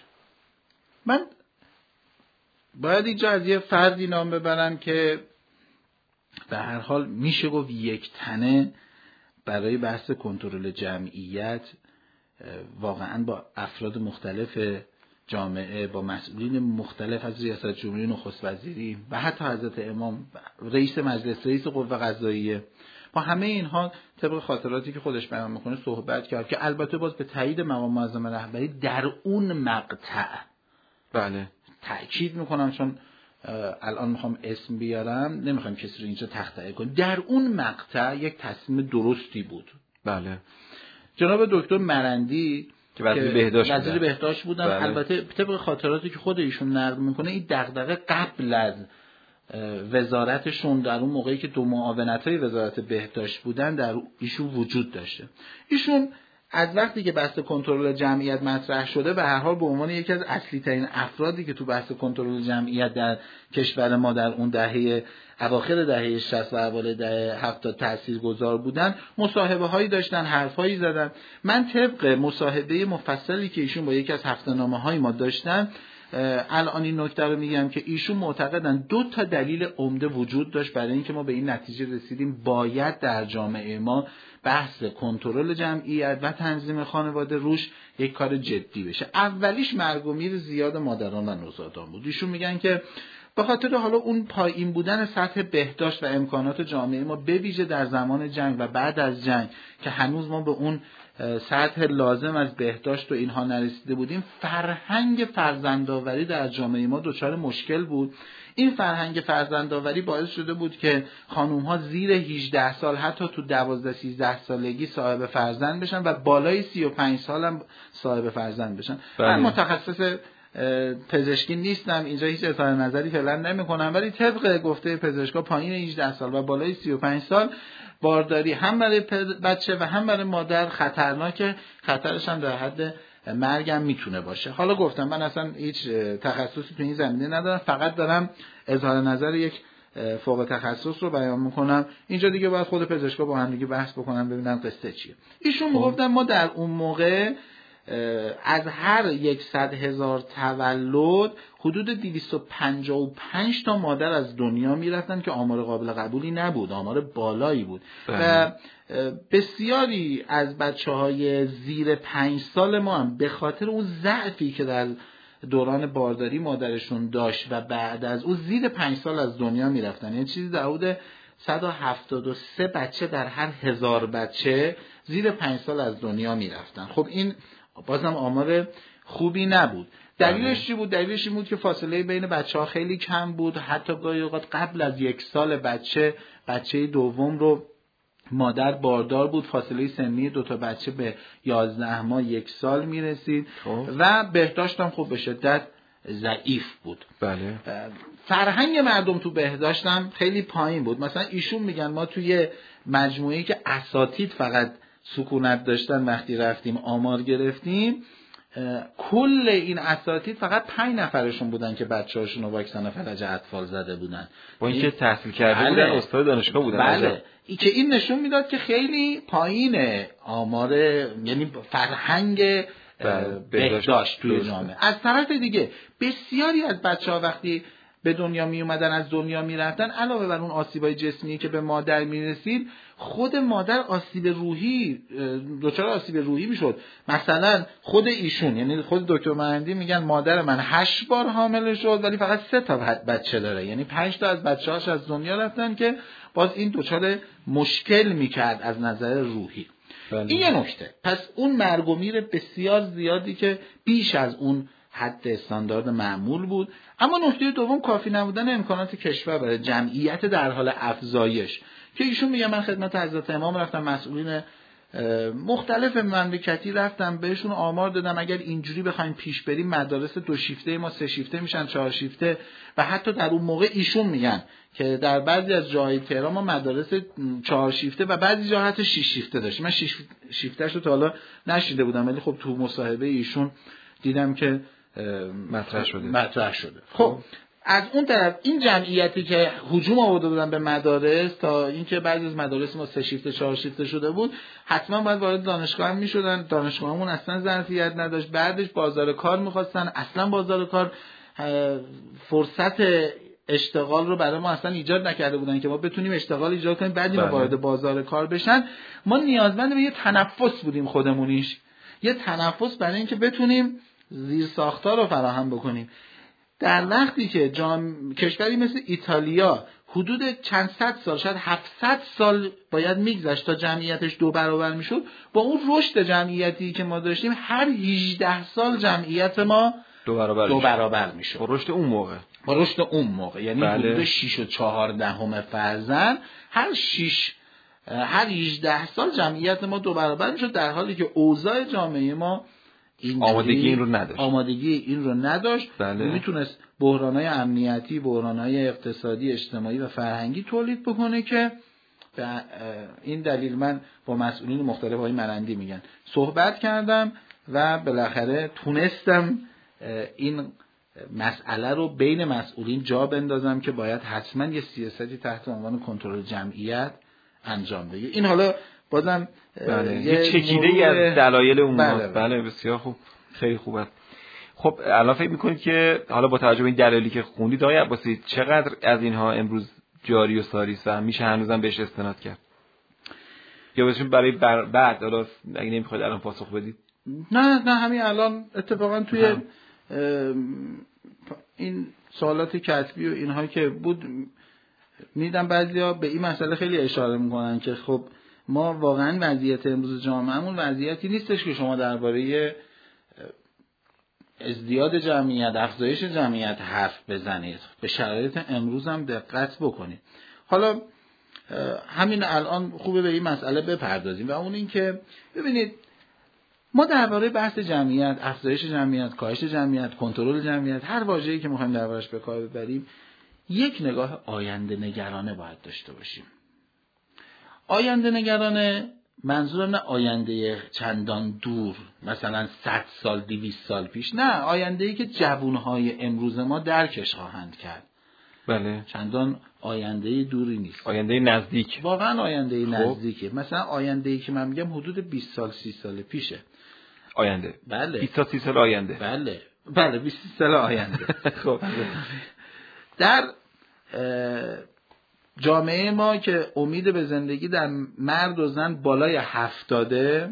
من باید اینجا از یه فردی نام ببرم که به هر حال میشه گفت یک تنه برای بحث کنترل جمعیت واقعا با افراد مختلف جامعه، با مسئولین مختلف از ریاست جمهوری، نخست وزیری و حتی حضرت امام، رئیس مجلس، رئیس قوه قضاییه، با همه اینها طبق خاطراتی که خودش بیان میکنه صحبت کرد که البته باز به تایید مقام معظم رهبری در اون مقطع، بله تأکید میکنم چون الان میخوام اسم بیارم، نمیخوام کسی رو اینجا تخطئه کنم، در اون مقطع یک تصمیم درستی بود. بله جناب دکتر مرندی که وزیر بهداشت بودن. بله. البته طبق خاطراتی که خود ایشون نقل میکنه این دغدغه قبل از وزارتشون در اون موقعی که دو معاونتای وزارت بهداشت بودن در ایشون وجود داشته. ایشون از وقتی که بحث کنترل جمعیت مطرح شده به هر حال به عنوان یکی از اصلی ترین افرادی که تو بحث کنترل جمعیت در کشور ما در اون دهه اواخر دهه 60 و اوایل دهه 70 تاثیرگذار بودن، مصاحبه هایی داشتن، حرفایی زدن. من طبق مصاحبه مفصلی که ایشون با یکی از هفته‌نامه های ما داشتن الان این نکته رو میگم که ایشون معتقدن 2 تا دلیل عمده وجود داشت برای اینکه ما به این نتیجه رسیدیم باید در جامعه ما بحث کنترل جمعیت و تنظیم خانواده روش یک کار جدی بشه. اولیش مرگ و میر زیاد مادران و نوزادان بود. ایشون میگن که به خاطر حالا اون پایین بودن سطح بهداشت و امکانات جامعه ما به ویژه در زمان جنگ و بعد از جنگ که هنوز ما به اون سطح لازم از بهداشت و اینها نرسیده بودیم، فرهنگ فرزندآوری در جامعه ما دچار مشکل بود. این فرهنگ فرزندآوری باعث شده بود که خانوم‌ها زیر 18 سال حتی تو 12-13 سالگی صاحب فرزند بشن و بالای 35 سال هم صاحب فرزند بشن. من متخصص پزشکی نیستم، اینجا هیچ اظهار نظری فعلا نمی‌کنم، ولی طبق گفته پزشکا پایین 18 سال و بالای 35 سال بارداری هم برای بچه و هم برای مادر خطرناکه، خطرش هم در حد مرگ هم میتونه باشه. حالا گفتم من اصلا هیچ تخصصی تو این زمینه ندارم، فقط دارم اظهار نظر یک فوق تخصص رو بیان میکنم. اینجا دیگه باید خود پزشکا با هم دیگه بحث بکنن ببینن قصه چیه. ایشون میگفتن ما در اون موقع از هر 100,000 تولد حدود 255 تا مادر از دنیا میرفتن که آمار قابل قبولی نبود، آمار بالایی بود. و بسیاری از بچه‌های زیر 5 سال ما هم به خاطر اون ضعفی که در دوران بارداری مادرشون داشت و بعد از اون زیر 5 سال از دنیا میرفتن. یعنی چیزی در حدود 173 بچه در هر 1000 بچه زیر 5 سال از دنیا میرفتن. خب این بازم آمار خوبی نبود. دلیلش چی بود؟ دلیلش این بود که فاصله بین بچه‌ها خیلی کم بود. حتی گاهی اوقات قبل از 1 سال بچه دوم رو مادر باردار بود. فاصله سنی 2 تا بچه به 11 ماه 1 سال میرسید و بهداشت هم خب به شدت ضعیف بود. بله. فرهنگ مردم تو بهداشت هم خیلی پایین بود. مثلا ایشون میگن ما توی مجموعه‌ای که اساتید فقط سکونت داشتن وقتی رفتیم آمار گرفتیم، کل این اساتید فقط 5 نفرشون بودن که بچه‌هاشون رو واکسن فلج اطفال زده بودن. با اینکه تحصیل کرده بودن، استاد دانشگاه بودن. بله. که این نشون میداد که خیلی پایینه آمار، یعنی فرهنگ بهداشت توی جامعه. از طرف دیگه بسیاری از بچه‌ها وقتی به دنیا می اومدن از دنیا می رفتن، علاوه بر اون آسیبای جسمی که به مادر می رسید، خود مادر آسیب روحی دچار آسیب روحی می شد. مثلا خود ایشون، یعنی خود دکتر مرندی میگن مادر من 8 بار حامله شد ولی فقط 3 تا بچه داره، یعنی 5 تا از بچه‌هاش از دنیا رفتن که باز این دچار مشکل میکرد از نظر روحی. این یه نکته. پس اون مرگ و میر بسیار زیادی که بیش از اون حد استاندارد معمول بود. اما نکته دوم کافی نبودن امکانات کشور برای جمعیت در حال افزایش که ایشون میگه من خدمت حضرت امام رفتم، مسئولین مختلف مملکتی رفتم بهشون آمار دادم اگر اینجوری بخوایم پیش بریم مدارس 2 شیفته ما 3 شیفته میشن 4 شیفته و حتی در اون موقع ایشون میگن که در بعضی از جاهای تهران ما مدارس 4 شیفته و بعضی جاها حتی 6 شیفته داشتیم. من 6 شیفته‌شو تا حالا نشیده بودم ولی خب تو مصاحبه ایشون دیدم که مطرح شده. خب از اون طرف این جمعیتی که هجوم آورده بودن به مدارس تا اینکه بعضی از مدارس ما 3 شیفته 4 شیفته شده بود، حتما باید وارد دانشگاه هم میشدن. دانشگاهمون اصلا ظرفیت نداشت. بعدش بازار کار میخواستن، اصلا بازار کار فرصت اشتغال رو برای ما اصلا ایجاد نکرده بودن که ما بتونیم اشتغال ایجاد کنیم بعد اینا وارد بازار کار بشن. ما نیازمند به یه تنفس بودیم خودمونیش، یه تنفس برای اینکه بتونیم زیر ساختار رو فراهم بکنیم. در وقتی که کشوری مثل ایتالیا حدود چند صد سال، شاید 700 سال باید میگذشت تا جمعیتش 2 برابر میشد، با اون رشد جمعیتی که ما داشتیم هر 18 سال جمعیت ما 2 برابر میشد. با رشد اون موقع یعنی حدود 6 و 14 فرزند هر 18 سال جمعیت ما 2 برابر میشد، در حالی که اوضاع جامعه ما آمادگی این رو نداشت. میتونست بحران‌های امنیتی، بحران‌های اقتصادی، اجتماعی و فرهنگی تولید بکنه که به این دلیل من با مسئولین مختلف های مرندی میگن صحبت کردم و بالاخره تونستم این مسئله رو بین مسئولین جا بندازم که باید حتما یه سیاستی تحت عنوان کنترل جمعیت انجام بگیره. این حالا بازم یه چکیده‌ای از دلایل اون بله بسیار خوب، خیلی خوبه. خب الان فکر می‌کنید که حالا با توجه به این دلایلی که خوندید آقای عباسی چقدر از اینها امروز جاری و ساری است و میشه هنوزم بهش استناد کرد؟ یا بهشون برای بعد حالا اگه نمی‌خواید الان پاسخ بدید؟ نه همین الان اتفاقا توی این سوالات کتبی و اینها که بود میدم بعضیا به این مسئله خیلی اشاره میکنن که خب ما واقعا وضعیت امروز جامعهمون وضعیتی نیستش که شما درباره ازدیاد جمعیت، افزایش جمعیت حرف بزنید. به شرایط امروز هم دقت بکنید. حالا همین الان خوبه به این مسئله بپردازیم و اون این که ببینید ما درباره بحث جمعیت، افزایش جمعیت، کاهش جمعیت، کنترل جمعیت، هر واژه‌ای که می‌خوایم دربارش به کار ببریم یک نگاه آینده نگرانه باید داشته باشیم. آینده نگرانه منظورم نه آینده چندان دور، مثلا 100 سال 200 سال پیش، نه، آینده‌ای که جوانهای امروز ما درکش خواهند کرد. بله. چندان آینده دوری نیست. آینده نزدیک. واقعا آینده نزدیکه. مثلا آینده‌ای که من میگم حدود 20 سال 30 سال پیشه. آینده. بله. 20 تا 30 سال آینده. بله 20 سال آینده. خب در جامعه ما که امید به زندگی در مرد و زن بالای 70،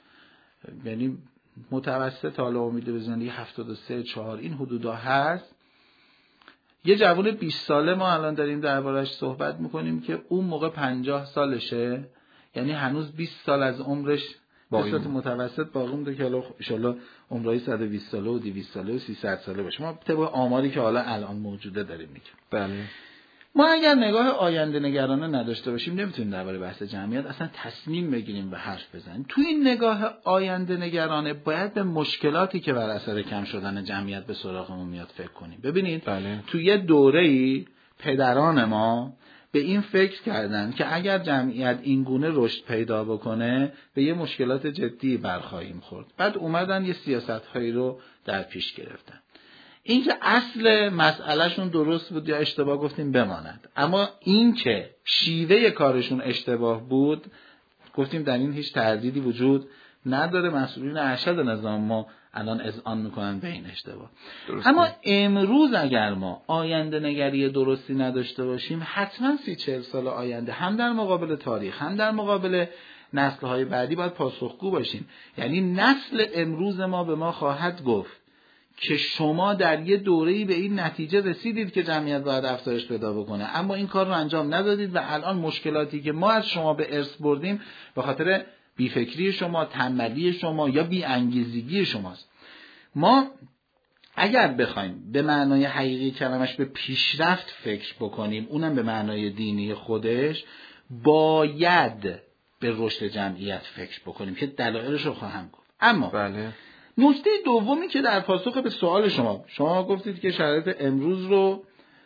یعنی متوسط حالا امید به زندگی 73 4 این حدودا هست، یه جوان 20 ساله ما الان داریم دربارش صحبت میکنیم که اون موقع 50 سالشه، یعنی هنوز 20 سال از عمرش به صورت متوسط باقی مونده که حالا ان شاءالله عمرای 120 ساله و 200 ساله و 300 ساله باشه. ما طبق آماری که حالا الان موجوده داریم میگیم. بله. ما اگر نگاه آینده نگرانه نداشته باشیم نمیتونیم درباره بحث جمعیت اصلا تصمیم بگیریم و حرف بزنیم. تو این نگاه آینده نگرانه باید به مشکلاتی که بر اثر کم شدن جمعیت به سراغمون میاد فکر کنیم. ببینید تو یه دوره‌ای پدران ما به این فکر کردن که اگر جمعیت این گونه رشد پیدا بکنه به یه مشکلات جدی برخواهیم خورد. بعد اومدن یه سیاست‌هایی رو در پیش گرفتن. این که اصل مسئلهشون درست بود یا اشتباه گفتیم بماند، اما این که شیوه کارشون اشتباه بود گفتیم در این هیچ تردیدی وجود نداره. مسئولین ارشد نظام ما الان اذعان میکنن به این اشتباه. اما امروز اگر ما آینده نگری درستی نداشته باشیم حتما 30-40 سال آینده هم در مقابل تاریخ هم در مقابل نسل‌های بعدی باید پاسخگو باشیم. یعنی نسل امروز ما به ما خواهد گفت که شما در یه دوره‌ای به این نتیجه رسیدید که جمعیت باید افزایش پیدا بکنه، اما این کار رو انجام ندادید و الان مشکلاتی که ما از شما به ارث بردیم به خاطر بیفکری شما، تنبلی شما یا بی‌انگیزگی شماست. ما اگر بخوایم به معنای حقیقی کلمش به پیشرفت فکر بکنیم، اونم به معنای دینی خودش، باید به رشد جمعیت فکر بکنیم که دلایلش رو خواهم گفت. اما نکته دومی که در پاسخ به سوال شما گفتید که شرایط امروز رو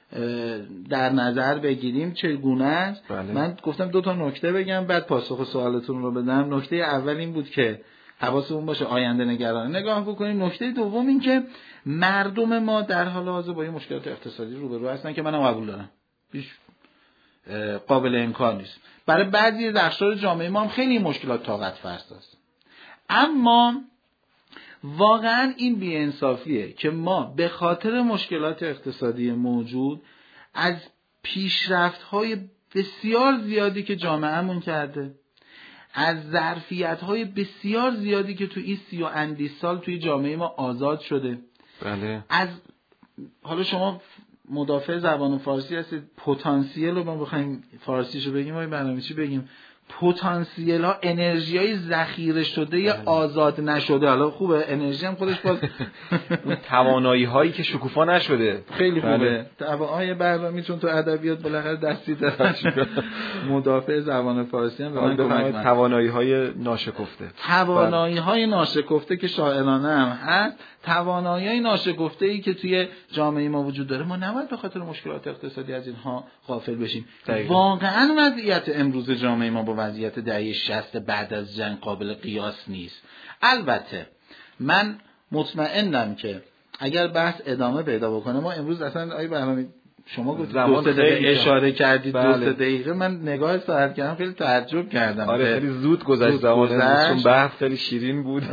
در نظر بگیریم چگونه است. من گفتم 2 تا نکته بگم بعد پاسخ سوالتون رو بدم. نکته اول این بود که حواسمون باشه آینده نگرانه نگاه بکنیم. نکته دوم این که مردم ما در حال حاضر با این مشکلات اقتصادی روبرو هستن که منم قبول دارم، هیچ قابل انکار نیست. برای بعضی از اقشار جامعه ما هم خیلی مشکلات طاقت فرساست، اما واقعا این بی‌انصافیه که ما به خاطر مشکلات اقتصادی موجود از پیشرفت‌های بسیار زیادی که جامعهمون کرده، از ظرفیت‌های بسیار زیادی که تو این 30 و اندی سال توی جامعه ما آزاد شده، بله، از حالا شما مدافع زبان فارسی هستید، پتانسیل رو ما بخوایم فارسیشو بگیم ما برنامه چی بگیم، پتانسیل ها، انرژی های ذخیره شده یا آزاد نشده. حالا خوبه انرژی هم خودش باز اون توانایی هایی که شکوفا نشده خیلی خوبه. توانایی برنامه چون تو ادبیات بالاخره دستی دست مدافع زبان فارسی هم به من کمک کنه. توانایی های ناشکفته، توانایی های ناشکفته که شاعرانه هم هست، توانایی های ناشکفته ای که توی جامعه ما وجود داره. ما نباید به خاطر مشکلات اقتصادی از اینها غافل بشیم. واقعا وضعیت امروز جامعه ما با وضعیت دهه 60 بعد از جنگ قابل قیاس نیست. البته من مطمئنم که اگر بحث ادامه پیدا بکنه ما امروز اصلا آیه برنامه شما گفتید 2 دقیقه اشاره کردید، 2 دقیقه من نگاه ساعت کردم خیلی تعجب کردم. آره خیلی زود گذشت زمان، چون بحث خیلی شیرین بود.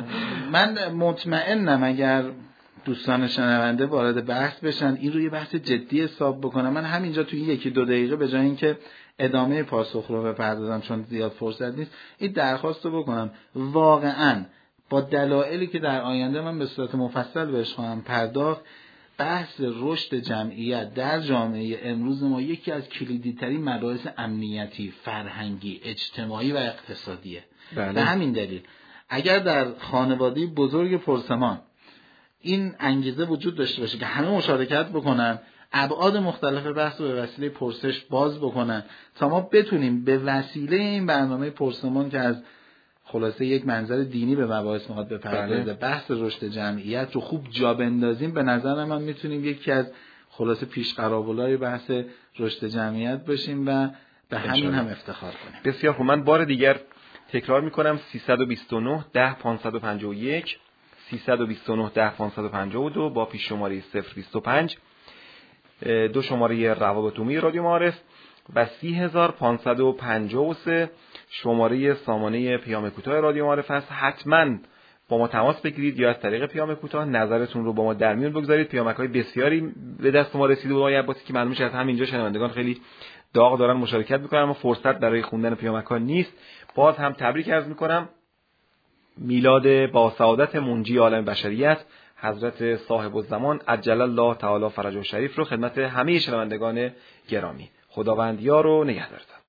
من مطمئنم اگر دوستان شنونده وارد بحث بشن این رو یه بحث جدی حساب بکنم، من همینجا توی 1-2 دقیقه به جای اینکه ادامه پاسخ رو بپردازم چون زیاد فرصت نیست، این درخواست رو بکنم واقعاً با دلایلی که در آینده من به صورت مفصل بهش خواهم پرداخت، بحث رشد جمعیت در جامعه امروز ما یکی از کلیدی‌ترین مباحث امنیتی، فرهنگی، اجتماعی و اقتصادیه. به همین دلیل اگر در خانواده بزرگ پرسمان این انگیزه وجود داشته باشه که همه مشارکت بکنن، ابعاد مختلف بحث رو به وسیله پرسش باز بکنن تا ما بتونیم به وسیله این برنامه پرسمان که از خلاصه یک منظر دینی به مباحث میخواد بپردازه، بحث رشد جمعیت رو خوب جا بندازیم، به نظر من میتونیم یکی از خلاصه پیشقراولای بحث رشد جمعیت باشیم و به همین هم افتخار کنیم. بسیار خوب. من بار دیگر تکرار میکنم 329 10 551 329 10 552 با پیش شماره 025 2 شماره روابط عمومی رادیو معارف و 30553 شماره سامانه پیام کوتاه رادیو معارف است. حتما با ما تماس بگیرید یا از طریق پیام کوتاه نظرتون رو با ما در میون بگذارید. پیامک‌های بسیاری به دست ما رسیده و آقای عباسی که معلومه از همینجا شنوندگان خیلی داغ دارن مشارکت میکنن اما فرصت برای خوندن پیامک‌ها نیست. باز هم تبریک عرض میکنم میلاد با سعادت منجی عالم بشریت حضرت صاحب الزمان عجل الله تعالی فرجه شریف رو خدمت همه شنوندگان گرامی. خداوند یار و نگهدارتان.